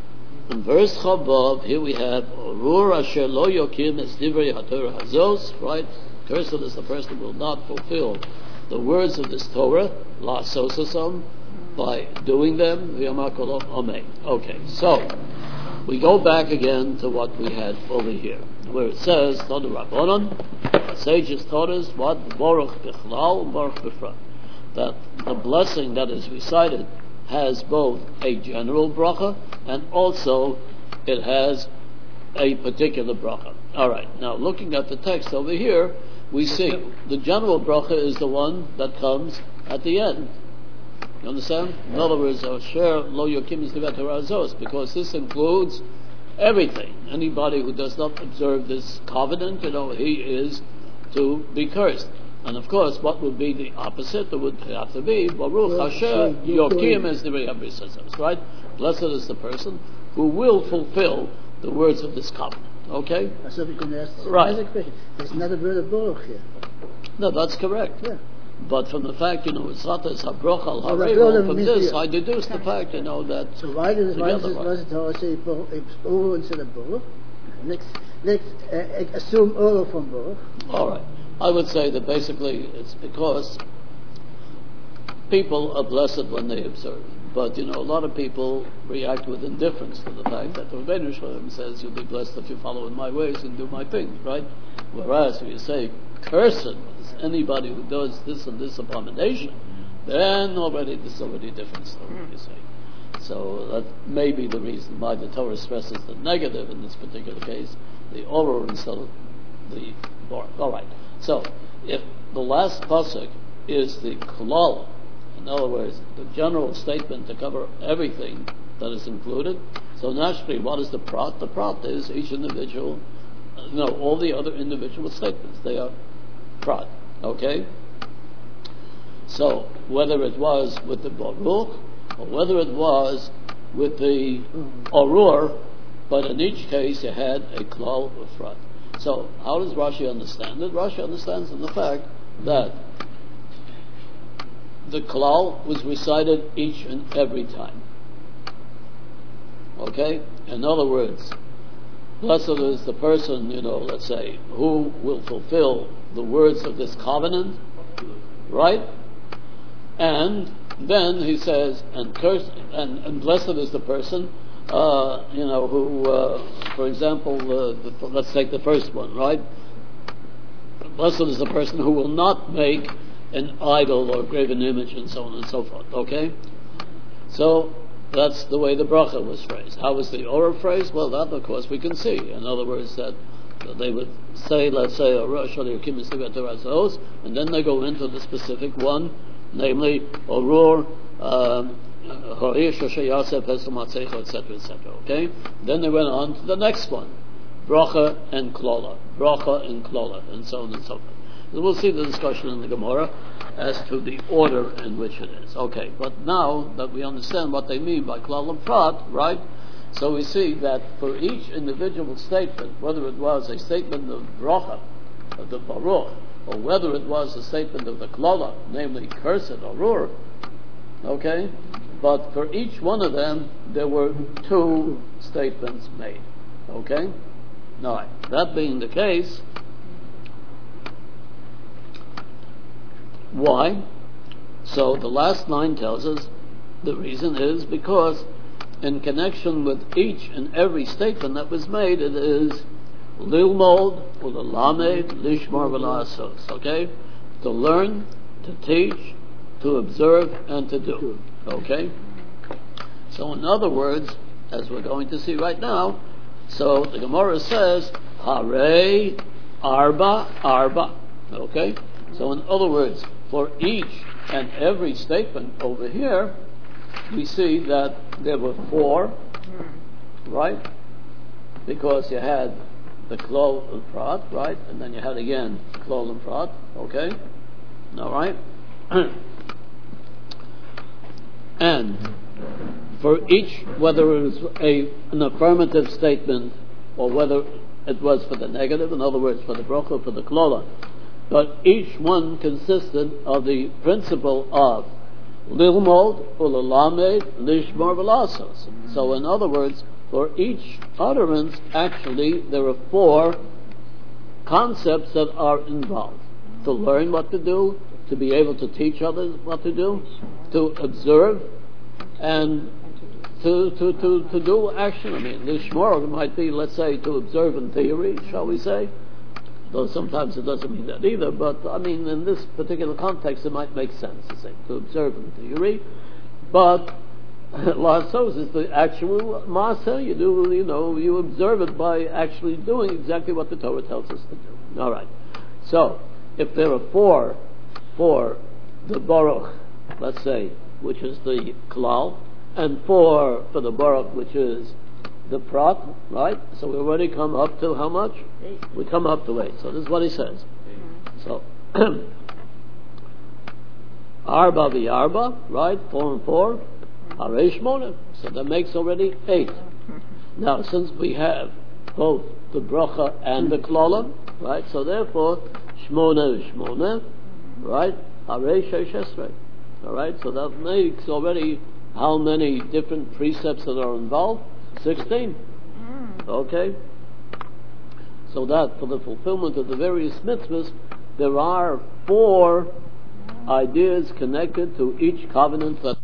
S1: in verse Chabav, here we have Orur Asher Lo Yokim Es Divrei HaTorah Hazos, right? Cursed is the person who will not fulfill the words of this Torah, La Sosasam, by doing them, V'yamakolo Amen. Okay, so we go back again to what we had over here, where it says, Toda Rabbanon, sages taught us what? Baruch Bichlal and Baruch Bifrat. That the blessing that is recited has both a general bracha and also it has a particular bracha. Alright, now looking at the text over here, we see the general bracha is the one that comes at the end. You understand? In other words, Asher Lo Yokim Es Divrei HaTorah Hazos, because this includes everything. Anybody who does not observe this covenant, he is to be cursed. And of course, what would be the opposite? It would have to be Baruch Asher Yokim Es Divrei HaZos, right? Blessed is the person who will fulfill the words of this covenant. Okay?
S3: So we can ask
S1: right.
S3: Question. There's not a word of Baruch here.
S1: No, that's correct.
S3: Yeah.
S1: But from the fact, it's not as Habroch al Harei, from this, I deduce the fact, that...
S3: So why does the Torah say Uru instead of Baruch? Let's assume Uru from Baruch.
S1: All right. I would say that basically it's because people are blessed when they observe. But, a lot of people react with indifference to the fact that the Rebbeinu Shalom says, you'll be blessed if you follow in my ways and do my things, right? Whereas if you say, cursed is anybody who does this and this abomination, then this is already a different story, you say. So that may be the reason why the Torah stresses the negative in this particular case, the Orur instead of the Baruch. All right. So, if the last pasuk is the klal, in other words, the general statement to cover everything that is included, so naturally, what is the prat? The prat is each individual, all the other individual statements. They are prat. Okay? So, whether it was with the Baruch, or whether it was with the Orur, but in each case you had a klal or prat. So, how does Rashi understand it? Rashi understands in the fact that the klal was recited each and every time. Okay? In other words, blessed is the person, let's say, who will fulfill the words of this covenant, right? And then he says, and blessed is the person, who, for example, let's take the first one, right? Blessed is the person who will not make an idol or graven image and so on and so forth, okay? So, that's the way the bracha was phrased. How was the Orah phrased? Well, that, of course, we can see. In other words, that they would say, let's say, and then they go into the specific one, namely, Orur, etc. Okay? Then they went on to the next one, bracha and klola, and so on and so forth. And we'll see the discussion in the Gemara as to the order in which it is. Okay, but now that we understand what they mean by klal and prat, right? So we see that for each individual statement, whether it was a statement of bracha, of the baruch, or whether it was a statement of the klola, namely cursed or rur, okay? But for each one of them, there were two statements made. Okay? All right. That being the case, why? So the last line tells us the reason is because in connection with each and every statement that was made, it is lilmod, ulalamed, lishmar v'la'asos. Okay? To learn, to teach, to observe, and to do. Okay? So in other words, as we're going to see right now, so the Gemara says, Harei arba. Okay? So in other words, for each and every statement over here, we see that there were four, right? Because you had the klol and prat, right? And then you had again klol and prat, okay? All right? And for each, whether it was an affirmative statement or whether it was for the negative, in other words, for the bracha, for the klola, but each one consisted of the principle of lilmod, ulalamed, lishmar v'lasos. So in other words, for each utterance, actually, there are 4 concepts that are involved. To learn what to do, to be able to teach others what to do, to observe, and to do action. I mean, lishmor might be, let's say, to observe in theory, shall we say, though sometimes it doesn't mean that either, but I mean, in this particular context, it might make sense to say, to observe in theory, but Lasos is the actual masa. You observe it by actually doing exactly what the Torah tells us to do. All right. So, if there are 4 for the Baruch, let's say, which is the Klal, and 4 for the Baruch, which is the Prat, right? So we already come up to how much?
S3: 8.
S1: We come up to 8. So this is what he says. So, Arba v'Arba, right? 4 and 4. Harei Shmona. So that makes already 8. Now, since we have both the bracha and the klala, right? So therefore, Shmona is Shmona, right? Harei Sheish Esrei. All right. So that makes already how many different precepts that are involved? 16. Okay. So that for the fulfillment of the various mitzvahs, there are 4 ideas connected to each covenant that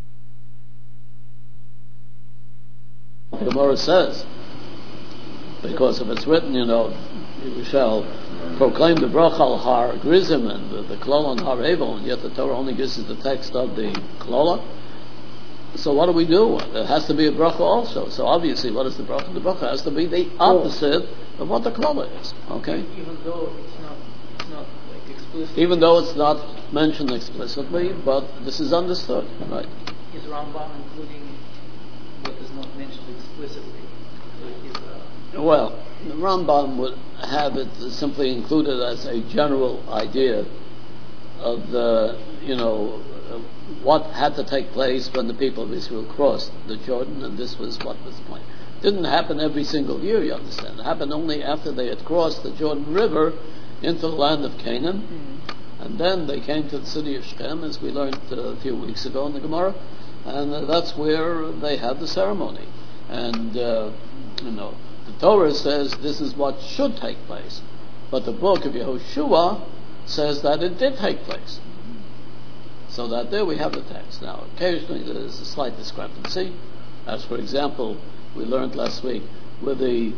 S1: the Gemara says, because if it's written, you shall proclaim the bracha al har grizim and the klala on har evel, and yet the Torah only gives us the text of the klala. So what do we do? There has to be a bracha also. So obviously, what is the bracha? The bracha has to be the opposite of what the klala is. Okay.
S5: Even though it's not like explicit.
S1: Even though it's not mentioned explicitly, but this is understood, right?
S5: Is Rambam including what is not mentioned explicitly?
S1: Well, the Rambam would have it simply included as a general idea of the, what had to take place when the people of Israel crossed the Jordan, and this was what was the point. It didn't happen every single year, you understand. It happened only after they had crossed the Jordan River into the land of Canaan, and then they came to the city of Shechem, as we learned a few weeks ago in the Gemara, and that's where they had the ceremony. And, the Torah says this is what should take place, but the book of Yehoshua says that it did take place. So that there we have the text. Now, occasionally there is a slight discrepancy, as for example, we learned last week with the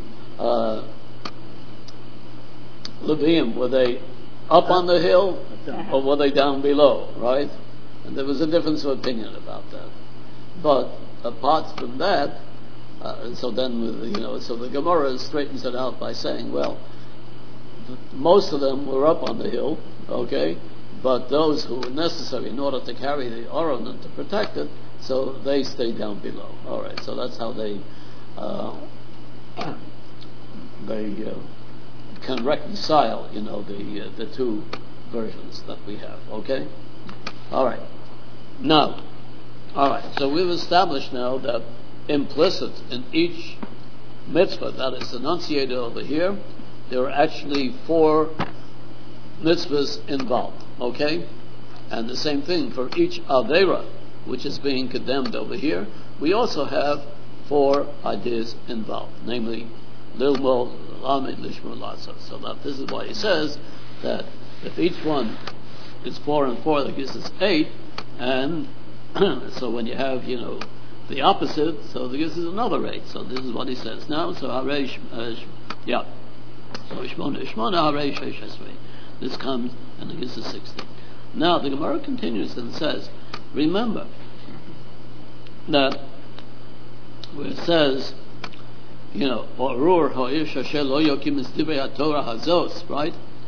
S1: Levium, were they up on the hill or were they down below, right? And there was a difference of opinion about that. But apart from that, so the Gemara straightens it out by saying, well, most of them were up on the hill, okay, but those who were necessary in order to carry the Aron and to protect it, so they stayed down below. All right, so that's how they can reconcile, the 2 versions that we have. Okay, all right. Now, all right. So we've established now that implicit in each mitzvah that is enunciated over here, there are actually 4 mitzvahs involved, okay? And the same thing for each avera, which is being condemned over here, we also have 4 ideas involved, namely, lilmol, lamed, lishmor, lasos. So that this is why he says that if each one is 4 and 4, that gives us 8, and so when you have, the opposite, so this is another 8. So this is what he says now. So Haresh, So Shmona Harei Sheish Esrei. This comes and it gives us 16. Now the Gemara continues and says, remember that where it says, Orur Ho'ish Asher Lo Yokim Es Divrei HaTorah Hazos, right?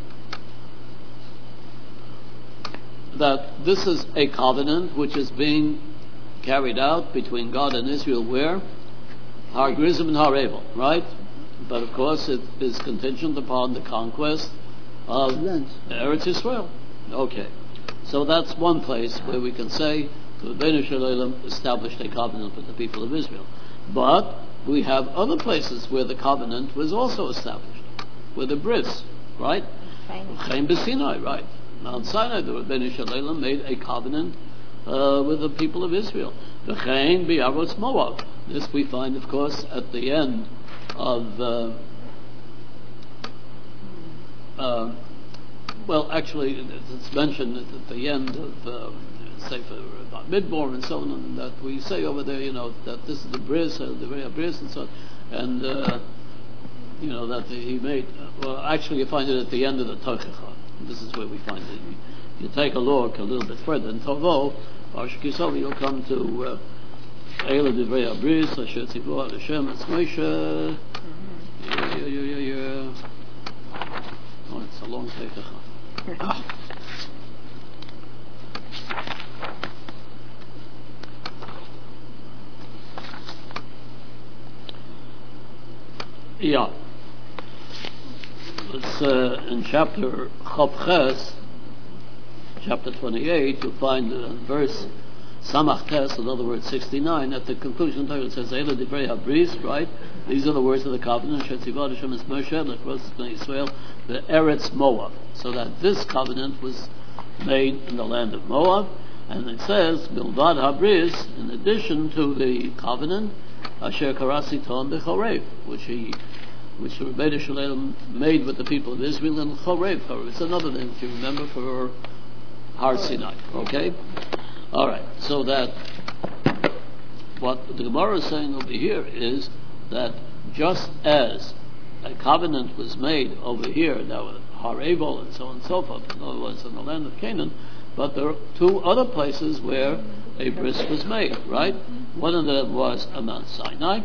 S1: That this is a covenant which is being carried out between God and Israel where? Har Grizim and Har Evel, right? But of course it is contingent upon the conquest of Eretz Yisrael. Okay. So that's one place where we can say the Rebbeinu Shalom established a covenant with the people of Israel. But we have other places where the covenant was also established, with the Bris, right? Chaim B'Sinai, right? Mount Sinai, the Rebbeinu Shalom made a covenant with the people of Israel. V'chein b'Yaros Moab. This we find, of course, at the end of well, actually, it's mentioned at the end of Sefer Midbar and so on, and that we say over there, that this is the bris, the Rei Bris, and so on, and that he made. Well, actually, you find it at the end of the Tochacha. This is where we find it. You take a look a little bit further in Tovo, Arshkisovi, you'll come to Eila Divrei Abris, Asher Tzivor Hashem Es Moshe. Oh, it's a long Tochacha. Yeah. It's in chapter Chavches, chapter 28, you find verse Samach Tes, in other words 69, at the conclusion it says Eila Divrei Habris, right? These are the words of the covenant, Shetzivad Hashem Es Moshe, Lechros Bnei Yisrael, the Eretz Moab. So that this covenant was made in the land of Moab, and it says, Bilvad Habris, in addition to the covenant, Asher Karasi Tom Bechorev, which Rebbeinu Shalom made with the people of Israel in Chorev. It's another name, if you remember, for Har Sinai. Okay? Alright, so that what the Gemara is saying over here is that just as a covenant was made over here, now at Har Ebal and so on and so forth, in other words, in the land of Canaan, but there are two other places where a bris was made, right? One of them was at Mount Sinai,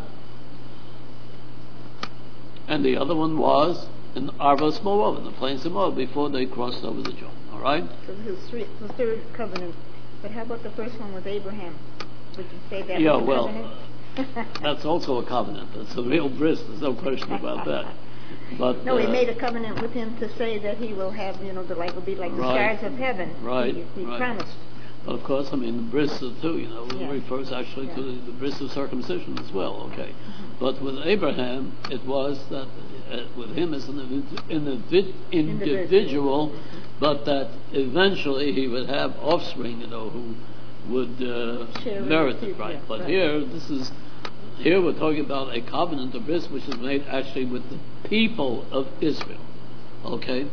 S1: and the other one was in Arvos Moab, in the plains of Moab, before they crossed over the Jordan. All right?
S6: So this is the third covenant. But how about the first one with Abraham? Would you say that was a covenant?
S1: That's also a covenant. That's a real bris. There's no question about that. But
S6: no, he made a covenant with him to say that he will have, the light will be like the stars of heaven.
S1: Right.
S6: He promised.
S1: But of course, the bris too, refers actually to the bris of circumcision as well, okay. Mm-hmm. But with Abraham, it was that with him as an individual, but that eventually he would have offspring, who would merit it, right? But right. Here we're talking about a covenant of bris which is made actually with the people of Israel, okay.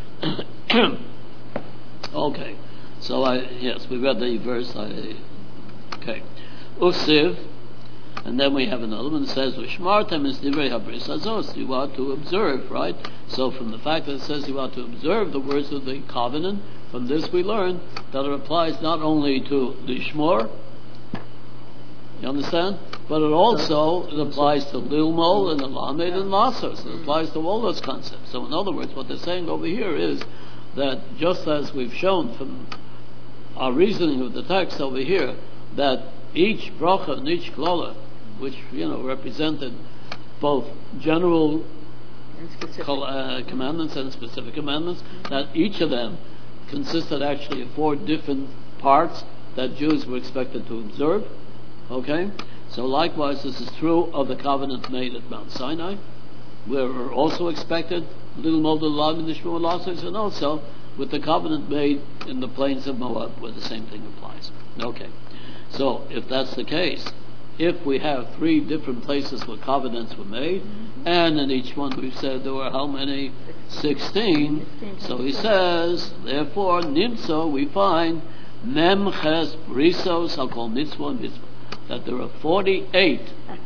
S1: Okay. So we read the verse. Okay, Usiv, and then we have another one that says, "V'shmartem is divrei habris hazos." You are to observe, right? So from the fact that it says you are to observe the words of the covenant, from this we learn that it applies not only to the shmor, you understand, but it also applies to lilmol and the lamed and lasser. So it applies to all those concepts. So in other words, what they're saying over here is that just as we've shown from our reasoning of the text over here, that each bracha and each klala, which represented both general commandments and specific commandments, that each of them consisted actually of 4 different parts that Jews were expected to observe. Okay, so likewise, this is true of the covenant made at Mount Sinai, where we're also expected little model law in the Shmuel Lassos, and also with the covenant made in the plains of Moab, where the same thing applies. Okay, so if that's the case, if we have 3 different places where covenants were made, and in each one we've said there were how many? 16. So he says, therefore, Nimso, we find Mem Ches Brisos Hakol Mitzvah and Mitzvah, that there are 48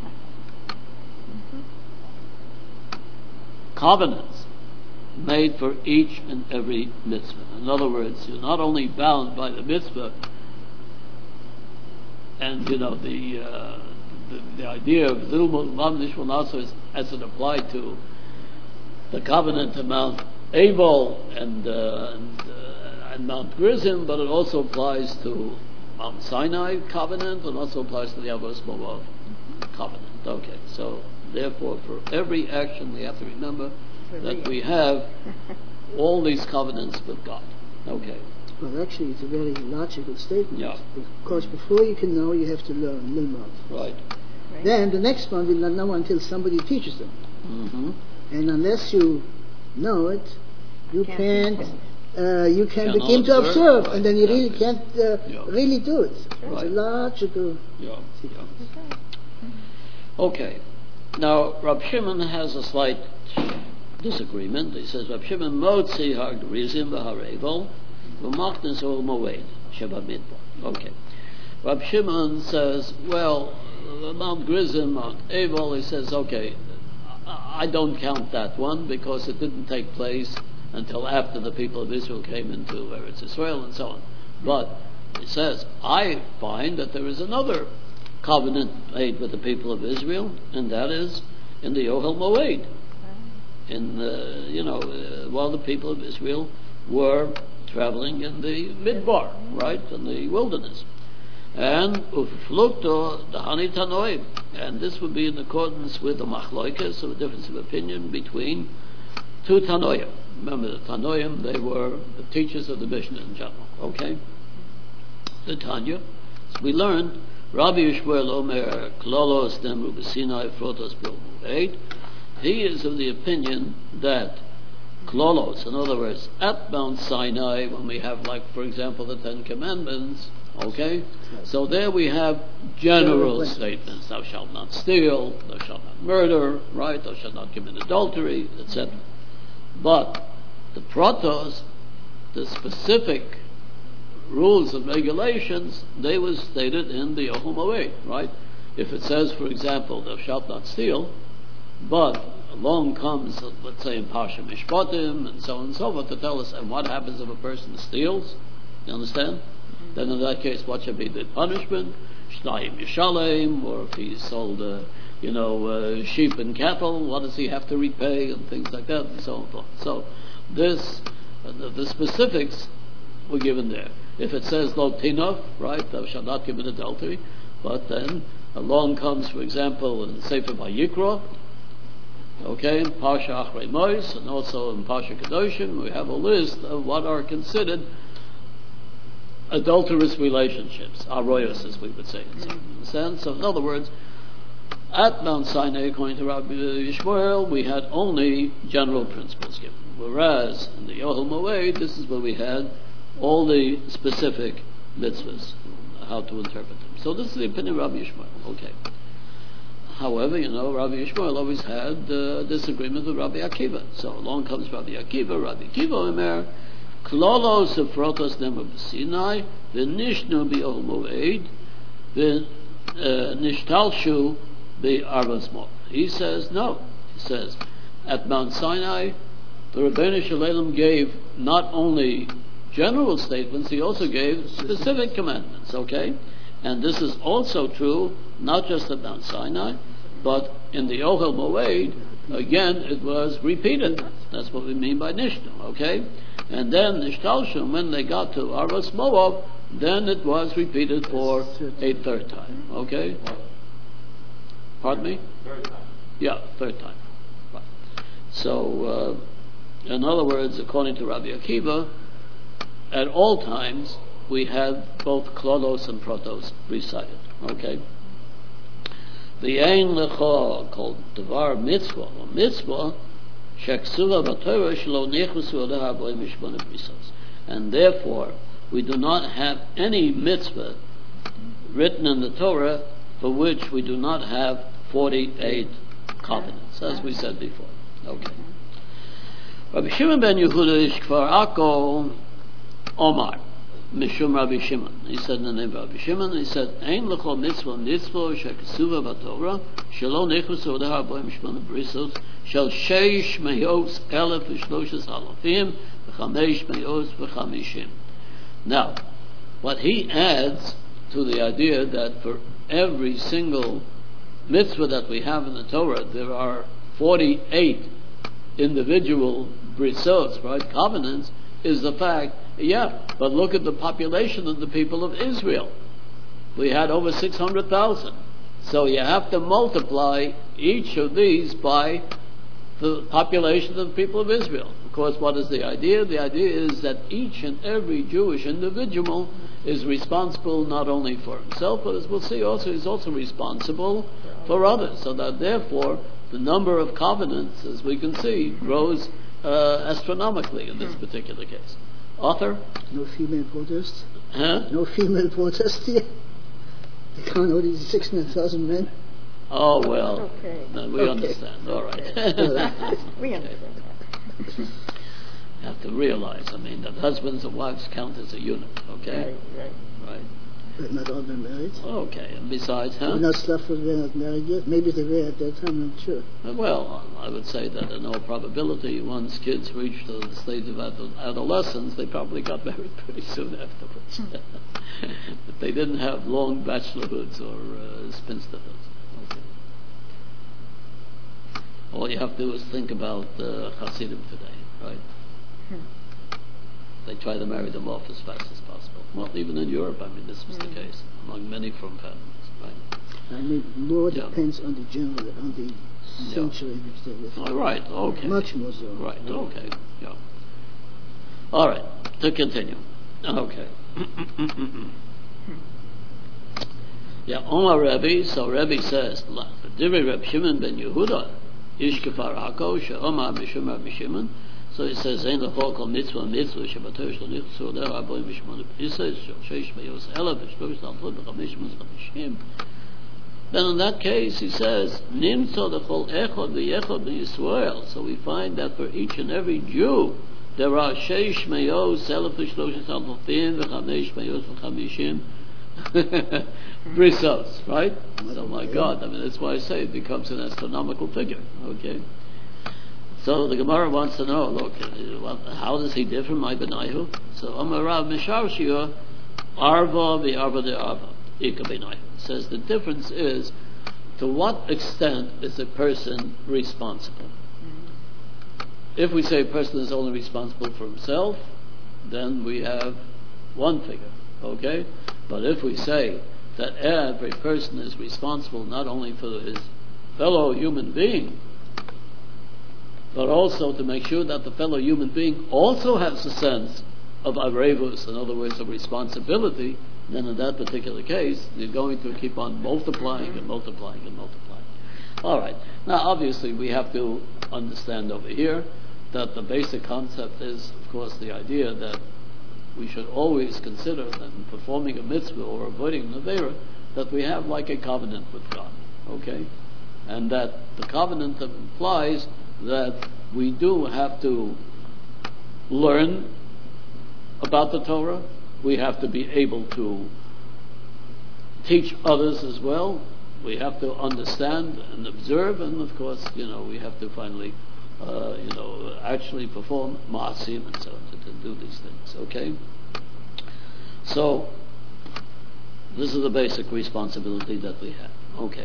S1: covenants made for each and every mitzvah. In other words, you're not only bound by the mitzvah and the idea of Zilmul Mam Nishmal Nasa as it applied to the covenant of Mount Ebal and Mount Gerizim, but it also applies to Mount Sinai covenant and also applies to the Avos Moab covenant. Okay, so therefore for every action we have to remember that we have all these covenants with God. Okay.
S3: Well, actually, it's a very logical statement.
S1: Yeah.
S3: Because before you can know, you have to learn, lilmod.
S1: Right.
S3: Then the next one will not know until somebody teaches them.
S1: Mm-hmm.
S3: And unless you know it, you can't begin to observe, right. And then you really can't really do it. Right. It's a logical situation.
S1: Okay. Now, Rab Shimon has a slight disagreement. He says, Rab Shimon motzi ha'grizim v'ha'revel v'machnes ol moed sheba midbar. Okay. Rab Shimon says, well, Mount Gerizim, Mount Evel, he says, okay, I don't count that one because it didn't take place until after the people of Israel came into Eretz Israel and so on. But he says, I find that there is another covenant made with the people of Israel, and that is in the Ohel Moed. While the people of Israel were traveling in the Midbar, right, in the wilderness. And uflukto dahani tanoim, and this would be in accordance with the machloikas, of a difference of opinion between two tanoim. Remember, the tanoim, they were the teachers of the Mishnah in general. Okay, the Tanya. So we learned Rabbi Yishmael Omer Klolos Demru B'Sinai Frotos B'Moed. He is of the opinion that Klolos, in other words, at Mount Sinai, when we have, like, for example, the Ten Commandments, okay? So there we have general statements. Thou shalt not steal, thou shalt not murder, right? Thou shalt not commit adultery, etc. But the protos, the specific rules and regulations, they were stated in the Ohel Moed, right? If it says, for example, thou shalt not steal, but along comes, let's say in Pasha Mishpatim and so on and so forth, to tell us, and what happens if a person steals? You understand? Then in that case, what should be the punishment? Shnayim Yishalem, or if he sold, sheep and cattle, what does he have to repay, and things like that, and so on and so forth. So this, the specifics were given there. If it says lo tinov, right, thou shalt not commit adultery, but then along comes, for example, in Sefer Vayikra, okay, in Parsha Achrei Mos, and also in Parsha Kedoshim, we have a list of what are considered adulterous relationships, aroyos, as we would say in some sense. So in other words, at Mount Sinai, according to Rabbi Yishmael, we had only general principles given, whereas in the Ohel Moed, this is where we had all the specific mitzvahs, how to interpret them. So this is the opinion of Rabbi Yishmael. Okay. However, Rabbi Yishmael always had disagreement with Rabbi Akiva. So along comes Rabbi Akiva. Rabbi Akiva Omer, Klolos Efrotos Nemo B'Sinai, V'Nishnu B'Ohel Moed, V'Nishtalshu B'Arvas Mo. He says, no. He says, at Mount Sinai, the Rebbeinu Shalom gave not only general statements, he also gave specific commandments, okay? And this is also true, not just at Mount Sinai, but in the Ohel Moed, again, it was repeated. That's what we mean by Nishnu, okay? And then Nishtalshum, when they got to Aros Moab, then it was repeated for a third time, okay? Pardon me?
S2: Third time.
S1: Yeah, third time. Right. So, in other words, according to Rabbi Akiva, at all times, we had both Klolos and Protos recited. Okay? The Ein Lecha called Devar Mitzvah, or Mitzvah, Sheksuva B'Torah Shelo Nechusu Aleha B'Oim Mishmona Brisos. And therefore, we do not have any mitzvah written in the Torah for which we do not have 48 covenants, as we said before. Okay. Rabbi Shimon ben Yehuda Ish Kfar Akko Omar Mishum Rabbi Shimon. He said in the name of Rabbi Shimon, he said, Ein lecho mitzvah shekasuva b'Torah shelo nechusu aleha b'oim mishmona brisos shel sheish me'os elef v'shloshes halafim v'chamesh me'os v'chamishim. Now, what he adds to the idea that for every single mitzvah that we have in the Torah, there are 48 individual brisos, right, covenants, is the fact, but look at the population of the people of Israel. We had over 600,000. So you have to multiply each of these by the population of the people of Israel. Of course, what is the idea? The idea is that each and every Jewish individual is responsible not only for himself, but as we'll see also, is also responsible for others. So that therefore, the number of covenants, as we can see, grows astronomically in this particular case. Author?
S3: No female protest?
S1: Huh?
S3: No female protest here? They count all these 600,000 men?
S1: Oh, well,
S6: Okay.
S1: then we understand. All right.
S6: We understand that.
S1: You have to realize, that husbands and wives count as a unit, okay? Right.
S3: But not all been married.
S1: Okay, and besides,
S3: We're not Slafford, they're not married yet. Maybe they were at that time, I'm not sure.
S1: Well, I would say that in all probability, once kids reach the stage of adolescence, they probably got married pretty soon afterwards. But they didn't have long bachelorhoods or spinsterhoods. Okay. All you have to do is think about Hasidim today, right? They try to marry them off as fast as possible. Well, even in Europe, this was the case among many from families, right?
S3: More depends on the general, on the century which they live.
S1: All right, okay.
S3: Much more so.
S1: Right, okay, yeah. All right, to continue. Okay. Omar Rebbe, so Rebbe says, Divrei Reb Shimon ben Yehuda, Ish Kefar Hako, She'omar Mishum Reb Shimon. So he says, "Ein lechol kol mitzvah shebator shlo nichsu der aboy mishmon pises sheish beyos ela v'shlosh talmud b'chamesh mizrachim." Then in that case, he says, "Nimtzo lechol echod v'yechod b'Yisrael." So we find that for each and every Jew, there are sheish meyos ela v'shlosh talmud v'chamesh meyos v'chamishim brisos, right? So my God, that's why I say it becomes an astronomical figure. Okay. So the Gemara wants to know, look, how does he differ, my Benaihu? So Amarav Mishar Shia, Arva v'Arva de Arva, Ika Benaihu. Says the difference is, to what extent is a person responsible? If we say a person is only responsible for himself, then we have one figure, okay? But if we say that every person is responsible not only for his fellow human being, but also to make sure that the fellow human being also has a sense of arevus, in other words, of responsibility, then in that particular case, you're going to keep on multiplying and multiplying and multiplying. All right. Now, obviously, we have to understand over here that the basic concept is, of course, the idea that we should always consider that in performing a mitzvah or avoiding an avera, that we have like a covenant with God, okay? And that the covenant implies that we do have to learn about the Torah, we have to be able to teach others as well, we have to understand and observe, and of course, we have to finally, actually perform ma'asim and so on, to do these things, okay? So, this is the basic responsibility that we have, okay?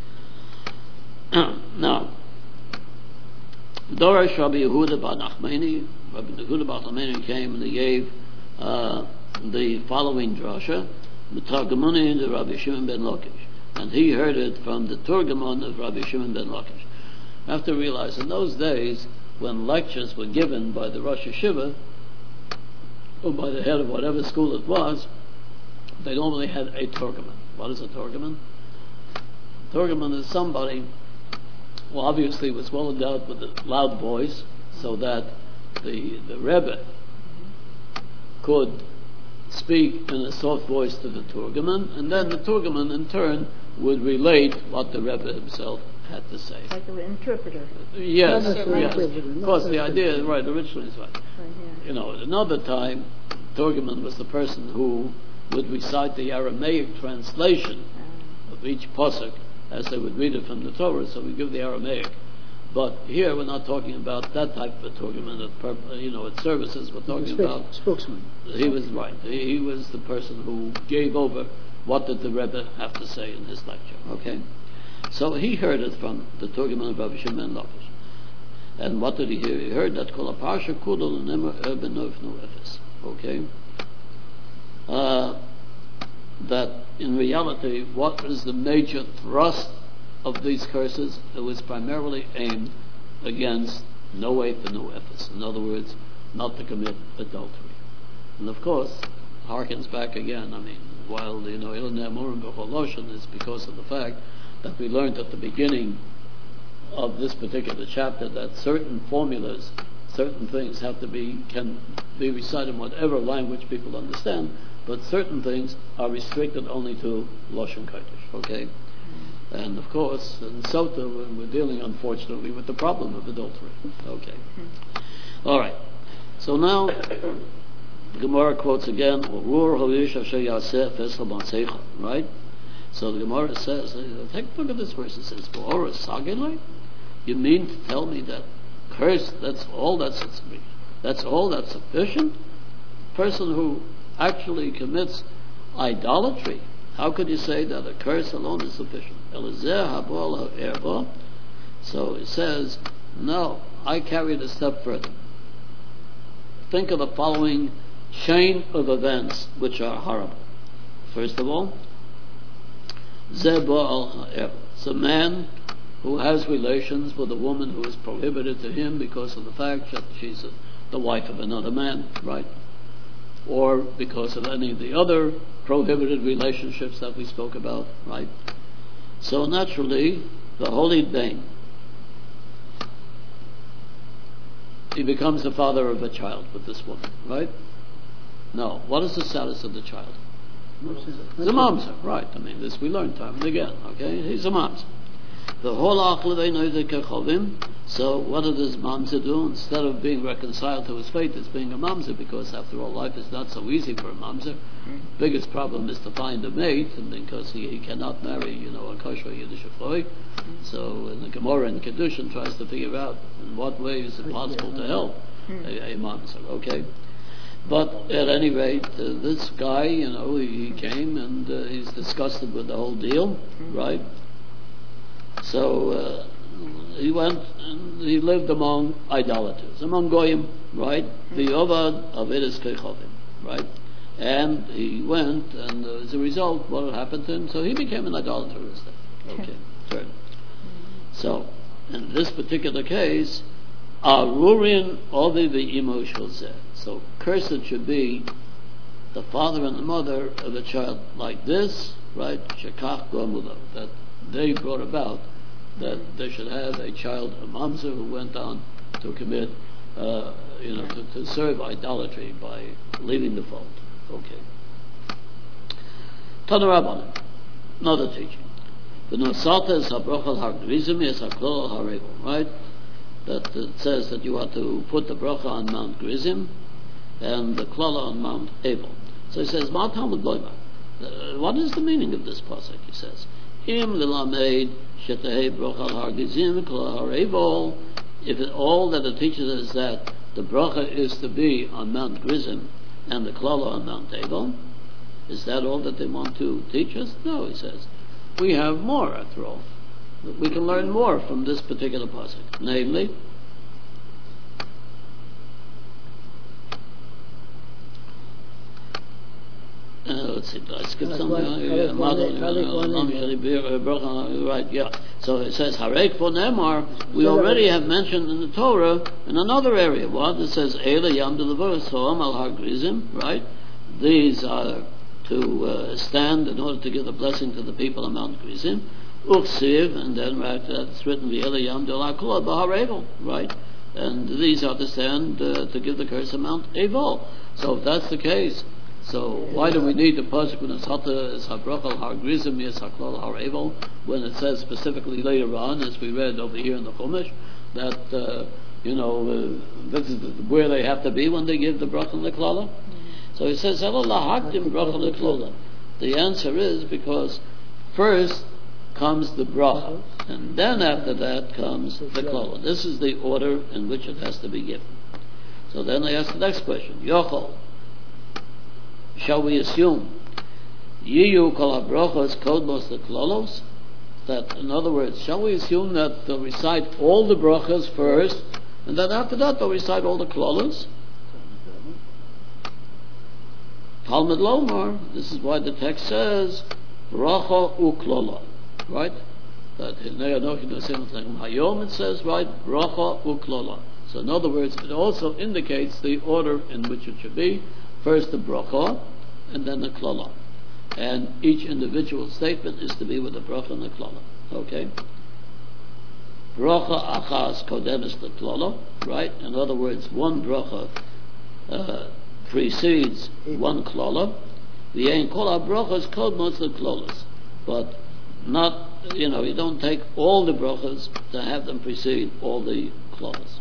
S1: Now, Dorash Rabbi Yehuda bar Nachmani, Rabbi Yehuda bar Nachmani came and he gave the following drasha, the Targumuni to Rabbi Shimon ben Lakish, and he heard it from the Turgamon of Rabbi Shimon ben Lakish. You have to realize, in those days, when lectures were given by the Rosh Yeshiva, or by the head of whatever school it was, they normally had a Turgaman. What is a Turgaman? Turgaman is somebody who obviously was well endowed with a loud voice, so that the Rebbe could speak in a soft voice to the Turgaman, and then the Turgaman in turn would relate what the Rebbe himself had to say.
S6: Like an interpreter.
S1: Yes,
S3: Yes.
S1: Of course, the idea, right, originally is right. Another time, Turgaman was the person who would recite the Aramaic translation of each pasuk as they would read it from the Torah, so we give the Aramaic. But here we're not talking about that type of Turgaman at services. We're talking about
S3: spokesman.
S1: He was right. He was the person who gave over what did the Rebbe have to say in his lecture. Okay, so he heard it from the Turgaman of Rabbi Shimon ben Lakish. And what did he hear? He heard that kol parsha kudol nemer benov no efes. Okay, that in reality, what is the major thrust of these curses? It was primarily aimed against no eighth and no efes. In other words, not to commit adultery. And of course, harkens back again. While Ilnei Amurim B'chol Loshen is because of the fact that we learned at the beginning of this particular chapter that certain formulas, certain things can be recited in whatever language people understand, but certain things are restricted only to Loshen Kodesh. Okay. And of course, in Sota, we're dealing, unfortunately, with the problem of adultery. Okay. All right. So now, the Gemara quotes again, right? So the Gemara says, take a look at this verse. It says, you mean to tell me that curse, that's all that's sufficient? Person who actually commits idolatry, how could you say that a curse alone is sufficient? So it says, no, I carry it a step further. Think of the following chain of events which are horrible. First of all, it's a man who has relations with a woman who is prohibited to him because of the fact that she's the wife of another man, right? Or because of any of the other prohibited relationships that we spoke about, right? So naturally, the holy Bain, he becomes the father of a child with this woman, right? No. What is the status of the child? He's a mamzer, right? I mean, this we learn time and again, okay? He's a mamzer. The whole so what did this mamzer do? Instead of being reconciled to his fate as being a mamzer, because after all, life is not so easy for a mamzer. Biggest problem is to find a mate, and because he cannot marry, a kosher Yiddish boy. So in the Gemara and Kedushin tries to figure out in what way is it possible to help a mamzer, okay? But at any rate, this guy, he came and he's disgusted with the whole deal, right? So he went and he lived among idolaters, among goyim, right? The Yovad of Eretz Kechovim, right? And he went, and as a result, what happened to him? So he became an idolater instead. Okay, third. So, in this particular case, Arurin Ovi V'Imo Shozeh. So, cursed should be the father and the mother of a child like this, right? Shekach Gomulo, that they brought about that they should have a child, a mamzer, who went on to commit, to serve idolatry by leaving the fold. Okay. Tana Rabbanan, another teaching. The Nosata is Habrochal Hargrizim, is Haklol Harevel, right? That it says that you are to put the bracha on Mount Gerizim and the klala on Mount Ebal. So he says, Ma Talmud Loimar. What is the meaning of this pasuk? He says, Im Lilamed Shetahei Brochal Hargizim Klala Harevel. If all that it teaches is that the bracha is to be on Mount Gerizim and the klala on Mount Ebal, is that all that they want to teach us? No, he says. We have more, after all. We can learn more from this particular pasuk. Namely, let's see, I skipped something. Right, yeah. So it says, Harek for Nemar, we already have mentioned in the Torah, in another area, what? It says, Eila Yam de Levoros Hoam al Har Gerizim, right? These are to stand in order to give the blessing to the people on Mount Gerizim. Uksiv, and then right, it's written V'Eila Yam de La Kula Bahar Eval, right? And these are to stand to give the curse of Mount Eval. So if that's the case, so why do we need the pasuk when it's Habrachal Har Gerizim Yes Haklal Har Eval, when it says specifically later on, as we read over here in the Chumash, that this is where they have to be when they give the bracha and the klala? So he says, the answer is because first comes the bracha, and then after that comes the klala. This is the order in which it has to be given. So then they ask the next question, Yochel, shall we assume Yiyu kol habrachos kodmos the klalos? That, in other words, shall we assume that they'll recite all the brachas first, and then after that they'll recite all the klalos? Talmud Lomar, this is why the text says bracha uklala, right? That Hayom it says, right, bracha uklala. So in other words, it also indicates the order in which it should be. First the bracha, and then the klala. And each individual statement is to be with the bracha and the klala. Okay? Bracha achas kodemis the klala, right? In other words, one bracha precedes one klala. The ein kol brachas kodmos the klalas, but not you don't take all the brachas to have them precede all the klolas.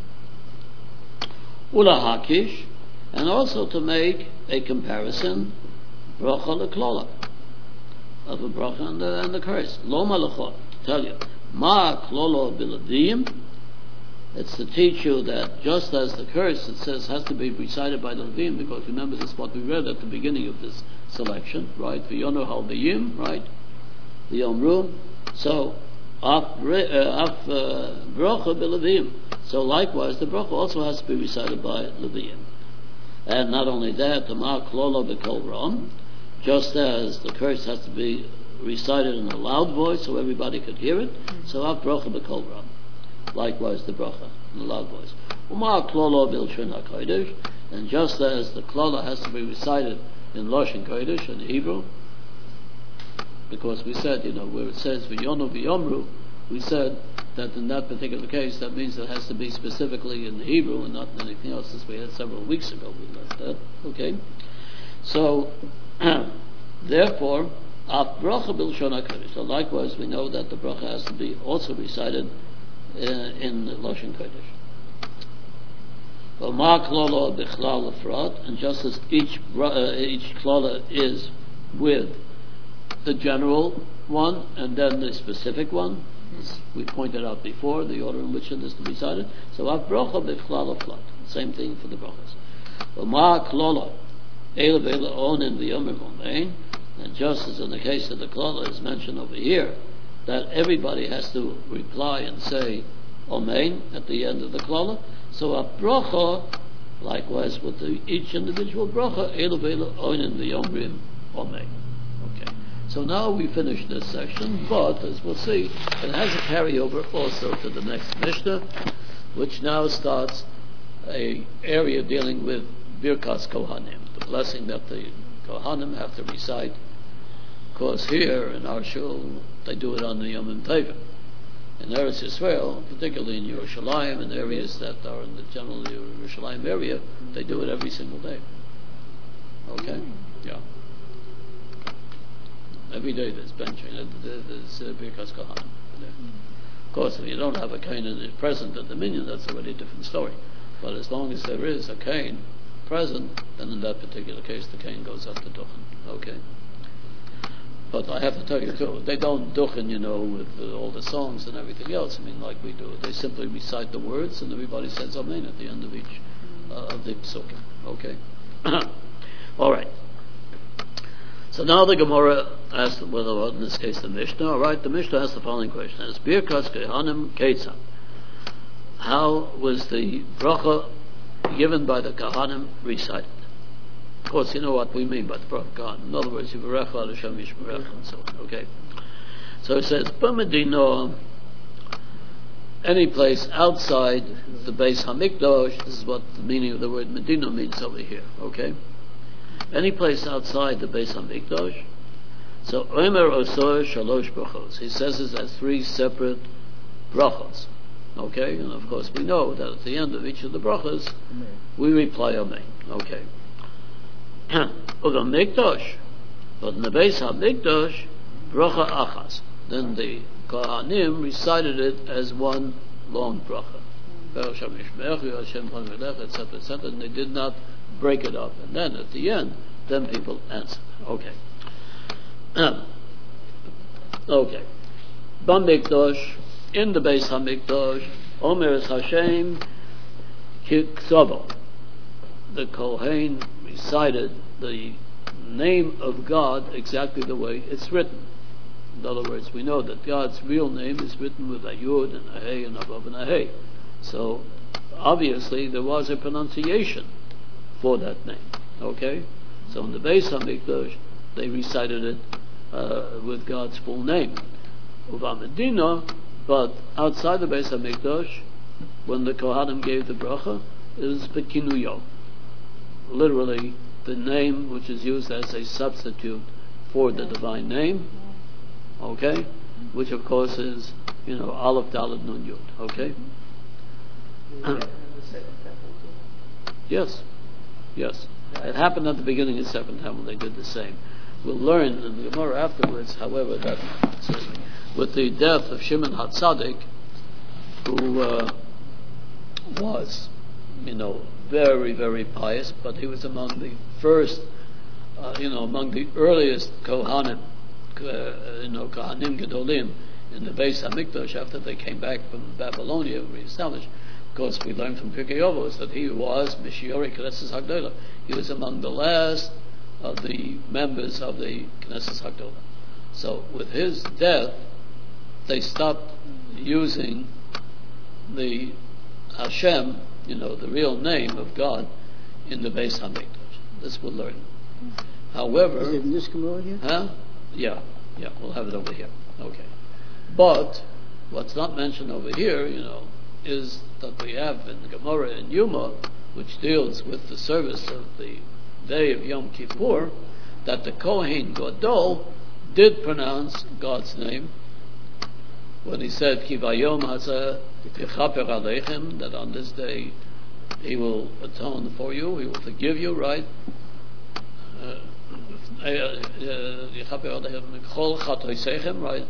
S1: Ula hakish, and also to make a comparison, bracha leklola, of a bracha and the curse. Lo malachot, to tell you, ma klolo biladim, it's to teach you that just as the curse, it says, has to be recited by the Levim, because remember this is what we read at the beginning of this selection, right? V'yono halviyim, right? The Yomru. So, af bracha bilavim. So likewise, the bracha also has to be recited by Levim. And not only that, the ma klolo b'kol ram, just as the curse has to be recited in a loud voice so everybody could hear it, so af bracha b'kol ram. Likewise, the bracha in a loud voice. Uma klolo b'lshon hakodesh, and just as the klola has to be recited in Lashon Kodesh in Hebrew, because we said, where it says v'yono v'yomru, we said that in that particular case, that means it has to be specifically in Hebrew and not in anything else, as we had several weeks ago. We learned that. Okay, so therefore, af bracha b'lshon hakodesh. So likewise, we know that the bracha has to be also recited in Lashon Kodesh. And just as each klala is with the general one and then the specific one, as we pointed out before, the order in which it is to be cited. So av bracha b'chlala flat. Same thing for the brachas. And just as in the case of the klala is mentioned over here, that everybody has to reply and say Amen at the end of the klala. So a bracha, likewise with each individual bracha, elu v'elu oinen v'yomrim Amen. Okay. So now we finish this section, but as we'll see, it has a carryover also to the next Mishnah, which now starts a area dealing with Birkas Kohanim, the blessing that the Kohanim have to recite. Of course, here in our shul, they do it on the Yom Tovim. In Eretz Yisrael, particularly in Yerushalayim and areas that are in the general Yerushalayim area, they do it every single day. Okay? Yeah. Every day there's benching, there's Birkas Kohanim. Of course, if you don't have a Kohen present at the minyan, that's already a different story. But as long as there is a Kohen present, then in that particular case the Kohen goes up to Duchen. Okay? But I have to tell you too, they don't duchen, with all the songs and everything else. Like we do. They simply recite the words, and everybody says Amen at the end of each of the psukim. Okay. All right. So now the Gemara asked, well, in this case the Mishnah. All right, the Mishnah asked the following question: As Birkas Kohanim Ketzam, how was the bracha given by the Kohanim recited? Of course, you know what we mean by the bracha Kohanim. In other words, Yivarecha Ad Hashem Yishmerecha and so on. Okay. So it says, B'Medina, any place outside the Beis Hamikdash. This is what the meaning of the word Medina means over here. Okay. Any place outside the Beis Hamikdash. So Omer Osor Shalosh Brachos. He says it as three separate brachos. Okay, and of course we know that at the end of each of the brachos we reply Amen. Okay. But in the Beis Hamikdash, bracha achas. Then the Kohanim recited it as one long bracha, etc., etc., and they did not break it up. And then at the end, then people answered. Okay. Okay. Bamikdash, in the Beis Hamikdash, Omer es Hashem Kiksobo. The Kohen recited the name of God exactly the way it's written. In other words, we know that God's real name is written with a Yud and a Hey and a Vav and a Hey. So, obviously, there was a pronunciation for that name. Okay? So in the Beis HaMikdash, they recited it with God's full name. Uva Medina, but outside the Beis HaMikdash, when the Kohanim gave the bracha, it is Bekinuyo. Literally, the name which is used as a substitute for the divine name, okay, which of course is, Aleph Dalet Nun Yud, okay. Yes. It happened at the beginning of the second time when they did the same. We'll learn in the Gemara afterwards, however, that with the death of Shimon HaTzadik, who was, very, very pious, but he was among the first, among the earliest Kohanim, Kohanim Gedolim in the Beis HaMikdash after they came back from Babylonia and reestablished. Of course, we learned from Pirkei Avos that he was Mishiori Knesset HaGdolah. He was among the last of the members of the Knesset HaGdolah. So, with his death, they stopped using the Hashem, the real name of God, in the Beis HaMikdash. This we'll learn. However,
S3: is it in this Gemara here?
S1: Yeah, we'll have it over here. Okay. But what's not mentioned over here, is that we have in the Gemara in Yuma, which deals with the service of the day of Yom Kippur, that the Kohen Gadol did pronounce God's name when he said, Ki vayom hazeh tichaper aleichem, that on this day he will atone for you, he will forgive you, right? Right?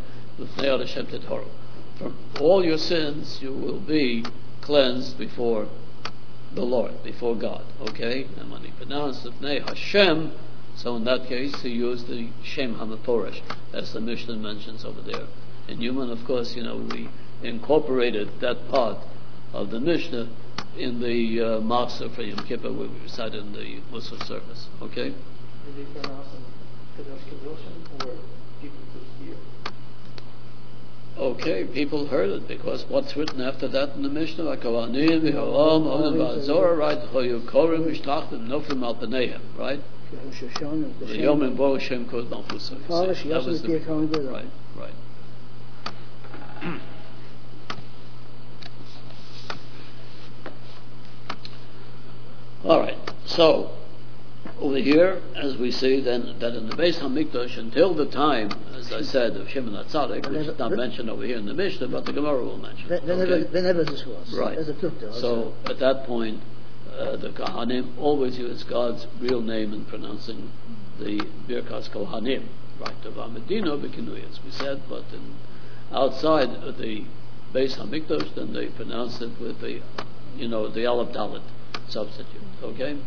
S1: From all your sins you will be cleansed before the Lord, before God. Okay? And when he pronounced the Bnei Hashem, so in that case he used the Shem HaMeforesh, as the Mishnah mentions over there. In Human, of course, we incorporated that part of the Mishnah in the Matzah for Yom Kippur, where we recited in the Musaf service. Okay?
S5: Did they pronounce them Kadosh Kadoshim, or people could hear?
S1: Okay, people heard it, because what's written after that in the Mishnah? Right? Right? Right. All right, so over here, as we see then, that in the Beis HaMikdash, until the time, as I said, of Shimon HaTzadik, which is not mentioned over here in the Mishnah, but the Gemara will mention.
S3: Whenever this was.
S1: Right. So at that point, the Kohanim always use God's real name in pronouncing the Birkas Kohanim. Right, of Amedino Bekinui, as we said, but outside of the Beis HaMikdash, then they pronounce it with the, the Aleph Dalet substitute. Okay?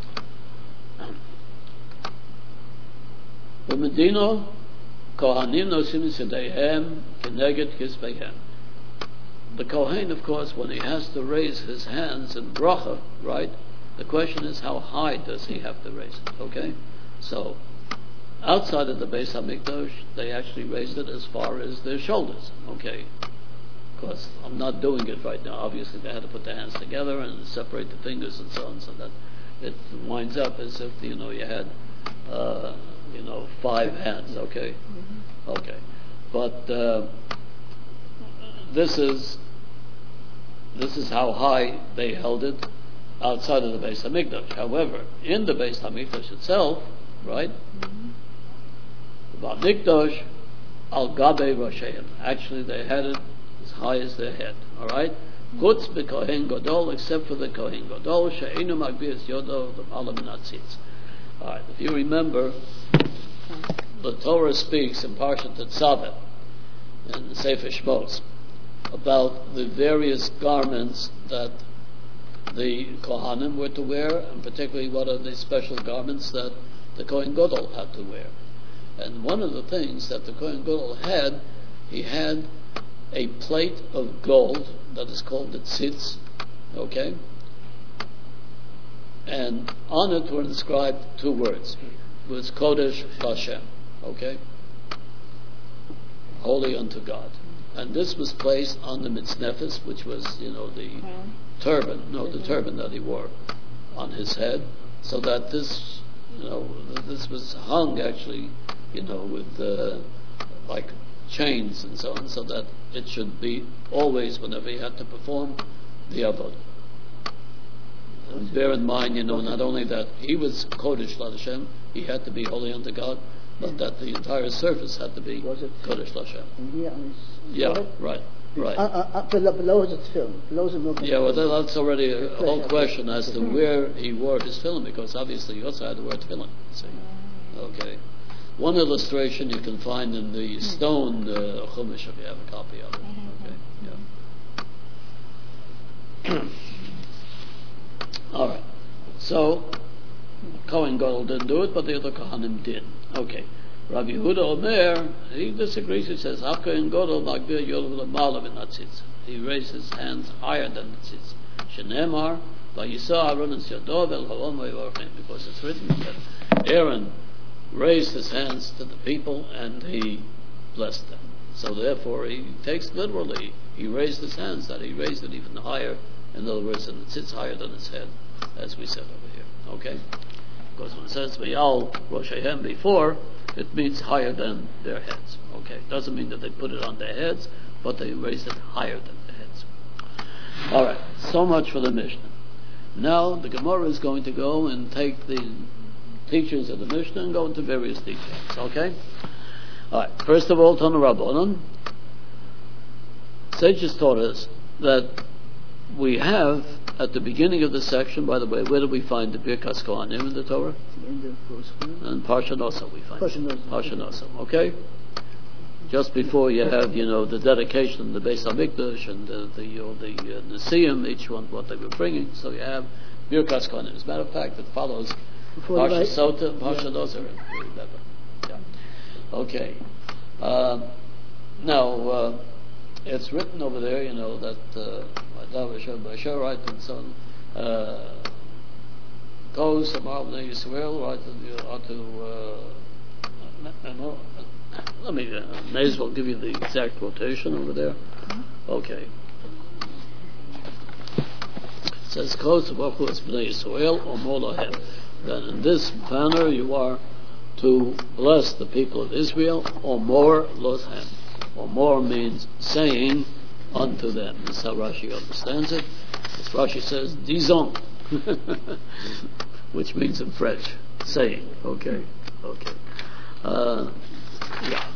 S1: Umedino Kohanim nosim sedeihem keneged kisbeihem. The Kohen, of course, when he has to raise his hands in bracha, right? The question is, how high does he have to raise it? Okay, so outside of the Beis HaMikdash, they actually raised it as far as their shoulders. Okay, of course, I'm not doing it right now. Obviously, they had to put their hands together and separate the fingers and so on, so that it winds up as if you had 5 hands. Okay, okay, but this is how high they held it outside of the Beis HaMikdash. However, in the Beis HaMikdash itself, right? V'Hamikdash al Gabe Rosheim. Actually, they had it as high as their head. All right. Chutz b'Kohen Gadol, except for the Kohen Gadol, she'enu magbias yodo l'mala min hatzitz. All right. If you remember, the Torah speaks in Parshat Tetzaveh in the Sefer Shmos about the various garments that the Kohanim were to wear, and particularly what are the special garments that the Kohen Gadol had to wear. And one of the things that the Kohen Gadol had, he had a plate of gold that is called the tzitz, okay? And on it were inscribed 2 words. It was Kodesh Hashem, okay? Holy unto God. And this was placed on the mitznefes, which was, the turban, the turban that he wore on his head, so that this, this was hung actually, with like chains and so on, so that it should be always whenever he had to perform the avodah. And bear in mind, not only that he was Kodesh Hashem, he had to be holy unto God, but that the entire surface had to be Kodesh Hashem. Yeah, right.
S3: Below is the film.
S1: Yeah, well, that's already a whole question as to where he wore his tefillin, because obviously he also had to wear tefillin. See, okay. One illustration you can find in the stone Chumash, if you have a copy of it. Okay, yeah. All right. So, Kohen Gadol didn't do it, but the other Kohanim did. Okay. Rabbi Yehuda Omer, he disagrees. He says, "Kohen Gadol magbir yolav l'mala v'natzitz." He raised his hands higher than the tzitz. Shenemar, v'yisa Aaron and Yadov el ha'om v'yorchem, because it's written that Aaron raised his hands to the people and he blessed them. So therefore, he takes literally. He raised his hands; that he raised it even higher. In other words, and it sits higher than his head, as we said over here. Okay, because when it says "V'yal Roshehem" before, it means higher than their heads. Okay, doesn't mean that they put it on their heads, but they raised it higher than their heads. All right, so much for the Mishnah. Now the Gemara is going to go and take the teachings of the Mishnah and go into various details. Okay. All right. First of all, Tana Rabbanan, sages taught us that we have at the beginning of the section. By the way, where do we find the Birkas Kohanim in the Torah?
S3: In the first one.
S1: And Parsha Nosa we find.
S3: Parsha Nosa.
S1: Okay. Just before you have, the dedication, the Beis Hamikdash, and the Nesiim, each one what they were bringing. So you have Birkas Kohanim. As a matter of fact, it follows Parsha Sota, Parsha Nosa. Remember. Yeah. Okay. Now, it's written over there, that Bashar, right, and so on, goes to Bnei Yisrael, right, let me, may as well give you the exact quotation over there. Okay. It says, goes to Bnei Yisrael, or Molahem. Then in this manner you are to bless the people of Israel, or more Lothem. Or more means saying unto them. That's how Rashi understands it. As Rashi says, disons, which means in French, saying. Okay. Yeah.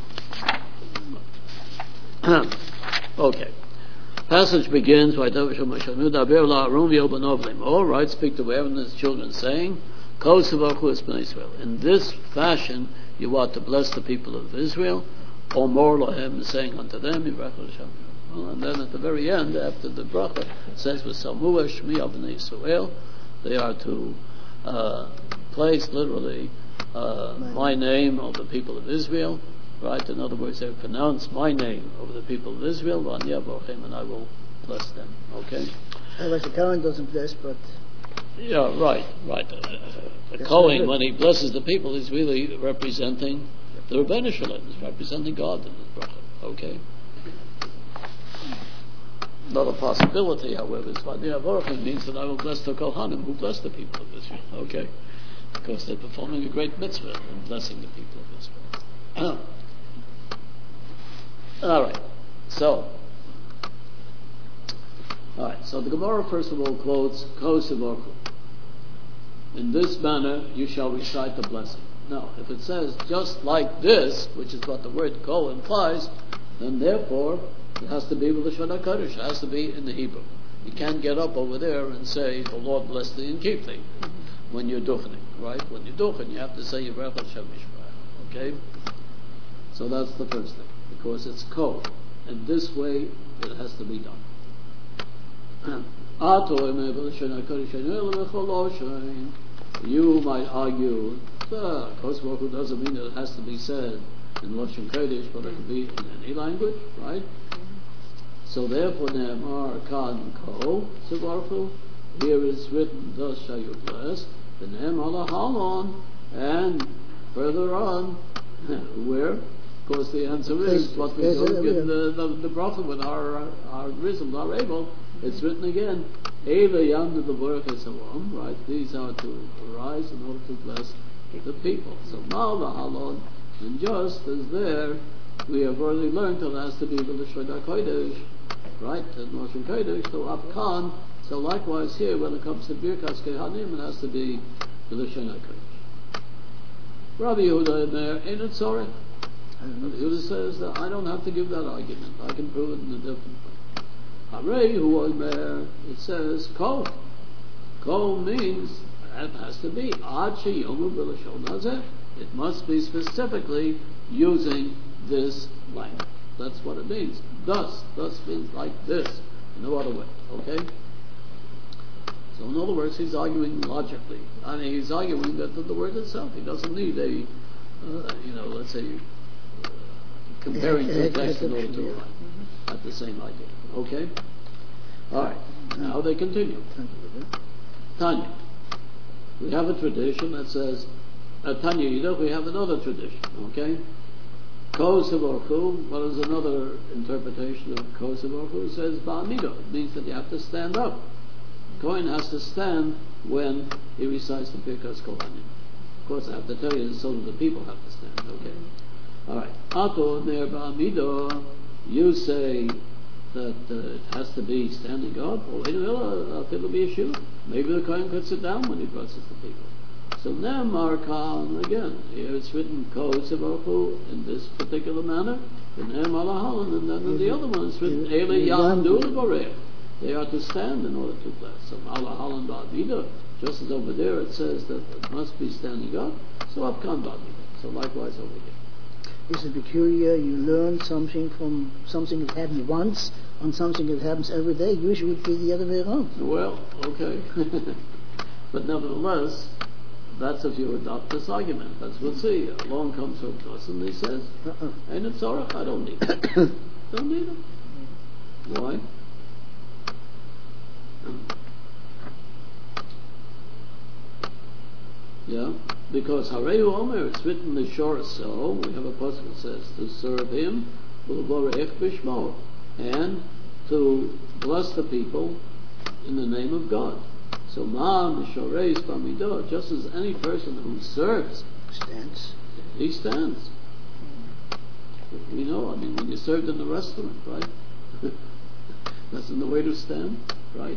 S1: Okay. Passage begins by all right, speak to Aaron and his children, saying, in this fashion you ought to bless the people of Israel, or more Lohem, saying unto them, and then at the very end, after the bracha, it says, V'samua Shmi Bnei Yisrael, they are to place literally my name of the people of Israel, right? In other words, they pronounce my name over the people of Israel, and I will bless them. Okay?
S3: Otherwise the Kohen doesn't bless, but...
S1: Yeah, right. The Kohen, when he blesses the people, is really representing the Rebbeinu Shalom, is representing God in this bracha. Okay? Not a possibility, however. It's V'ani Avorchem means that I will bless the Kohanim who bless the people of Israel. Okay? Because they're performing a great mitzvah in blessing the people of Israel. Alright. So the Gemara first of all quotes Kosevorchu. In this manner you shall recite the blessing. Now, if it says just like this, which is what the word ko implies, then therefore it has to be with the Shana Kodesh. It has to be in the Hebrew. You can't get up over there and say, the Lord bless thee and keep thee, when you're duchening, right? When you're duchening, you have to say Yivrech Hashem Yishmarach. Okay? So that's the first thing, because it's ko. And this way, it has to be done. You might argue, Kosmoku doesn't mean that it has to be said in Lashon Kodesh, but it can be in any language, right? So therefore, Ne'emar Kan Ko Sevarfu, here is written, thus shall you bless, the Ne'emar Lahalon, and further on, where? Of course, the answer is what we do in the bracha with our rhythm, our able. It's written again, Eva Yam the Baruch Esalam, right? These are to arise in order to bless the people. So Mal Lahalon, and just as there, we have already learned that it has to be with the Shana Kodesh, right? And Lashon Kodesh, so Apkan. So likewise here, when it comes to Birkas Kohanim, it has to be with the Shana Kodesh. Rabbi Yehuda in there, ain't it sorry? Rabbi Yehuda says that I don't have to give that argument. I can prove it in a different way. Harei hu omer, it says ko. Ko means it has to be ad sheyomu b'lashon hazeh. It must be specifically using this language. That's what it means. Thus means like this, no other way. Okay? So in other words, he's arguing logically. I mean, he's arguing that the word itself, he doesn't need a, let's say, comparing two texts in order to arrive at the same idea. Okay? All right. Now they continue. Tanya. We have a tradition that says, at Tanya Yida, we have another tradition. Okay? Kosevorchu, what is another interpretation of Kosevorchu? It says Ba'amido. It means that you have to stand up. Kohen has to stand when he recites the Birkas Kohanim. Of course, I have to tell you, so do the people have to stand. Okay. All right. Ato ner Ba'amido, you say that it has to be standing up. Or it'll be a shoe. Maybe the Kohen could sit down when he blesses the people. So Ne'emar Khan, again, here it's written Kosevorchu in this particular manner, and Ne'emar Lahalan, and then in the other one it's written Ele Yamdu L'Boreh. They are to stand in order to bless. So Malahalan Ba'avida, just as over there it says that it must be standing up, so Abkan Ba'avida. So likewise over here.
S3: Is it peculiar? You learn something from something that happened once on something that happens every day. Usually it would be the other way around.
S1: Well, okay. But nevertheless, that's if you adopt this argument. As we'll see. Along comes Rav Nosson and he says, Ain't it Tzorach? I don't need it. Don't need it. Why? Yeah, because Hareu Omer, it's written the shore, so we have a pasuk that says to serve him, and to bless the people in the name of God. So Ma Mishoreis Bamidah, just as any person who serves
S3: Stands.
S1: he stands. We know, I mean, when you served in the restaurant, right? That's in the way to stand, right?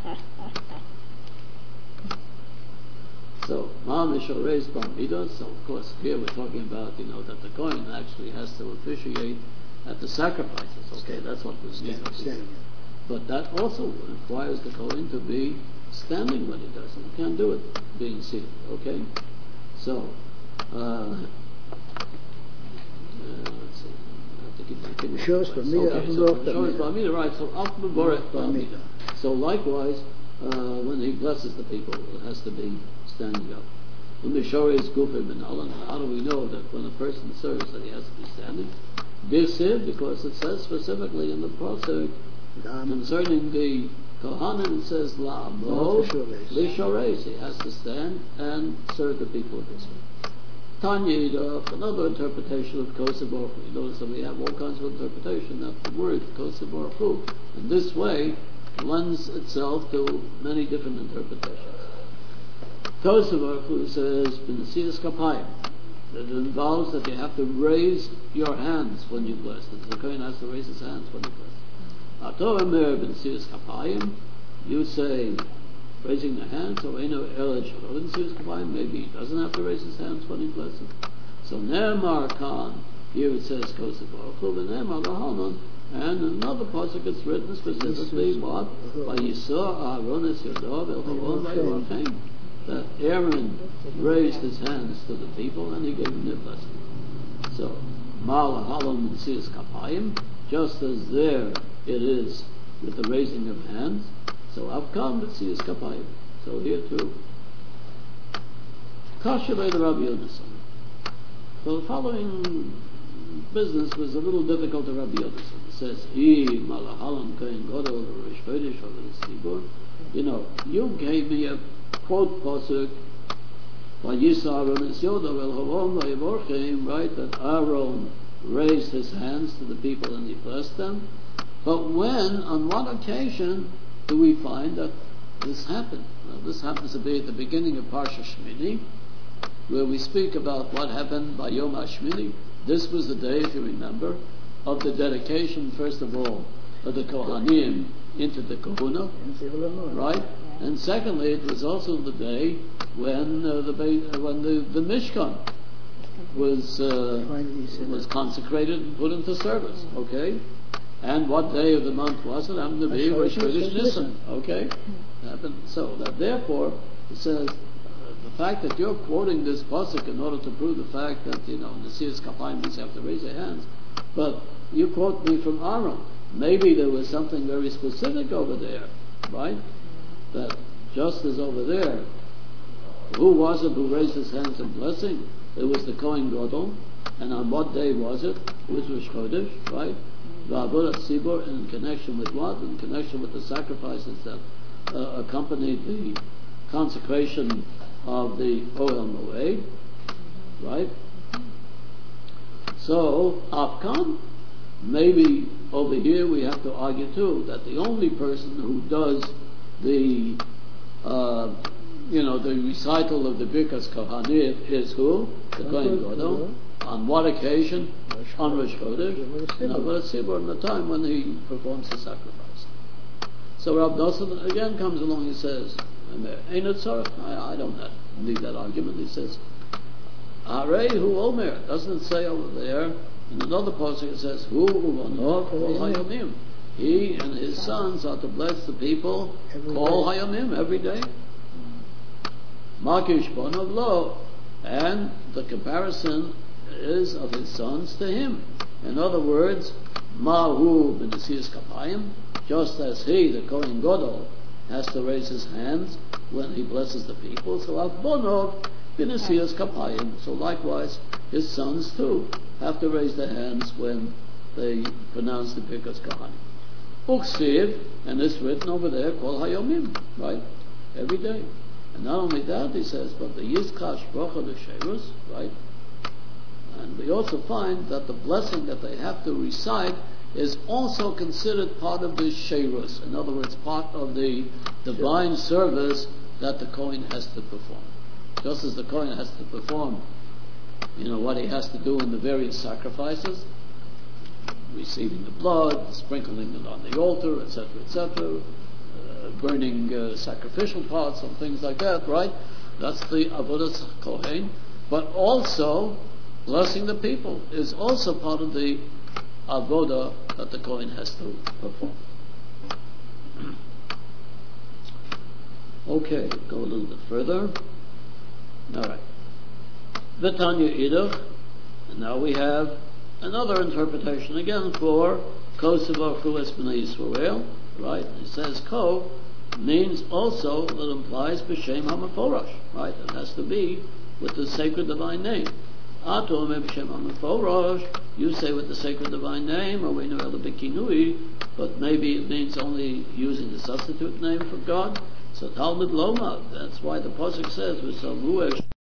S1: So, Ma'am Mishoreis Ba'amidah, so of course here we're talking about, that the Kohen actually has to officiate at the sacrifices, okay, that's what was needed. But that also requires the Kohen to be standing when he does it. You can't do it being seated, okay? So, let's see.
S3: Shows
S1: Ba'amidah, right, so Al Mevorech Ba'amidah. So likewise, when he blesses the people, it has to be standing up. When the Shore is Gufay Benalan, how do we know that when a person serves that he has to be standing? This is because it says specifically in the pasuk concerning the Kohanim, it says La'amo L'Shoreis. He has to stand and serve the people of Israel. Tanya Yida, another interpretation of Kosevorchu. You notice that we have all kinds of interpretation of the word Kosevorchu. And this way lends itself to many different interpretations. Kosevorchu says B'Nesias Kapayim, that it involves that you have to raise your hands when you bless. The Kohen has to raise his hands when he blesses. Ato Emer B'Nesias Kapayim, you say raising the hands, or Eino Eled Shalom B'Nesias Kapayim, maybe he doesn't have to raise his hands when he blesses. So Ne'emar Khan, here it says Kosevorchu, but Ne'emar Lahanan, and another pasuk it's written specifically what? By Yisor Aaron es Yodov el Haron Vayvorchem, that Aaron raised his hands to the people and he gave them their blessing. So Mal Halom B'Nesias Kapayim, just as there it is with the raising of hands, so Avkam B'Nesias Kapayim. So here too. Kashavei the Rabbi Yonason. So the following business was a little difficult to Rabbi Yonason. It says, you gave me a quote pasuk by Yisar and Yodav el Haron Vayevorchem, right, that Aaron raised his hands to the people and he blessed them. But when, on what occasion do we find that this happened? Well, this happens to be at the beginning of Parsha Shmini, where we speak about what happened by Yom HaShmini. This was the day, if you remember, of the dedication, first of all, of the Kohanim into the Kahuna, right? And secondly, it was also the day when the Mishkan was consecrated and put into service. Okay, and what day of the month was it? Happened to be Rosh Chodesh Nisan. Okay, happened. So that therefore it says the fact that you're quoting this pasuk in order to prove the fact that, Nesias Kapayim means you have to raise your hands, but you quote me from Aaron. Maybe there was something very specific over there, right? That just as over there, who was it who raised his hands in blessing? It was the Kohen Gadol. And on what day was it? It was Rosh Chodesh, right? Va'avodat Tzibor, in connection with what? In connection with the sacrifices that accompanied the consecration of the Ohel Moed, right? So, Afkan, maybe over here we have to argue too that the only person who does the the recital of the Birkas Kohanim is who? The Kohen Gadol. On what occasion? On Rosh Chodesh. And Avodat Tzibor, in the time when he performs the sacrifice. So Rav Nosson again comes along and says, Ain't it so? I don't need that argument. He says, Harei hu omer. Doesn't say over there. In another passage it says, Hu uvanov kol hayomim. He and his sons are to bless the people kol hayomim, every day. Makish bonov lo. And the comparison is of his sons to him. In other words, Mahu b'Nesias Kapayim, just as he, the Kohen Gadol, has to raise his hands when he blesses the people, so Avbonov b'Nesias Kapayim. So likewise, his sons too have to raise their hands when they pronounce the Birkas Kohanim. Uksiv, and it's written over there, Kol Hayomim, right? Every day. And not only that, he says, but the Yizkash Bracha de Sheirus, right? And we also find that the blessing that they have to recite is also considered part of the Sheirus. In other words, part of the divine service that the Kohen has to perform. Just as the Kohen has to perform, what he has to do in the various sacrifices, receiving the blood, sprinkling it on the altar, etc., burning sacrificial parts and things like that, right? That's the Avodas Kohen. But also, blessing the people is also part of the Avodah that the Kohen has to perform. Okay, go a little bit further. Alright. V'tanya Idach, and now we have another interpretation again for Kosev Chuas B'nai Yisrael, right? It says Ko means also that implies B'Shem HaMeforash, right? It has to be with the sacred divine name. Ato B'Shem HaMeforash, you say with the sacred divine name, or we know El B'Kinui, but maybe it means only using the substitute name for God. So Talmud Loma, that's why the pasuk says, "V'Samuesh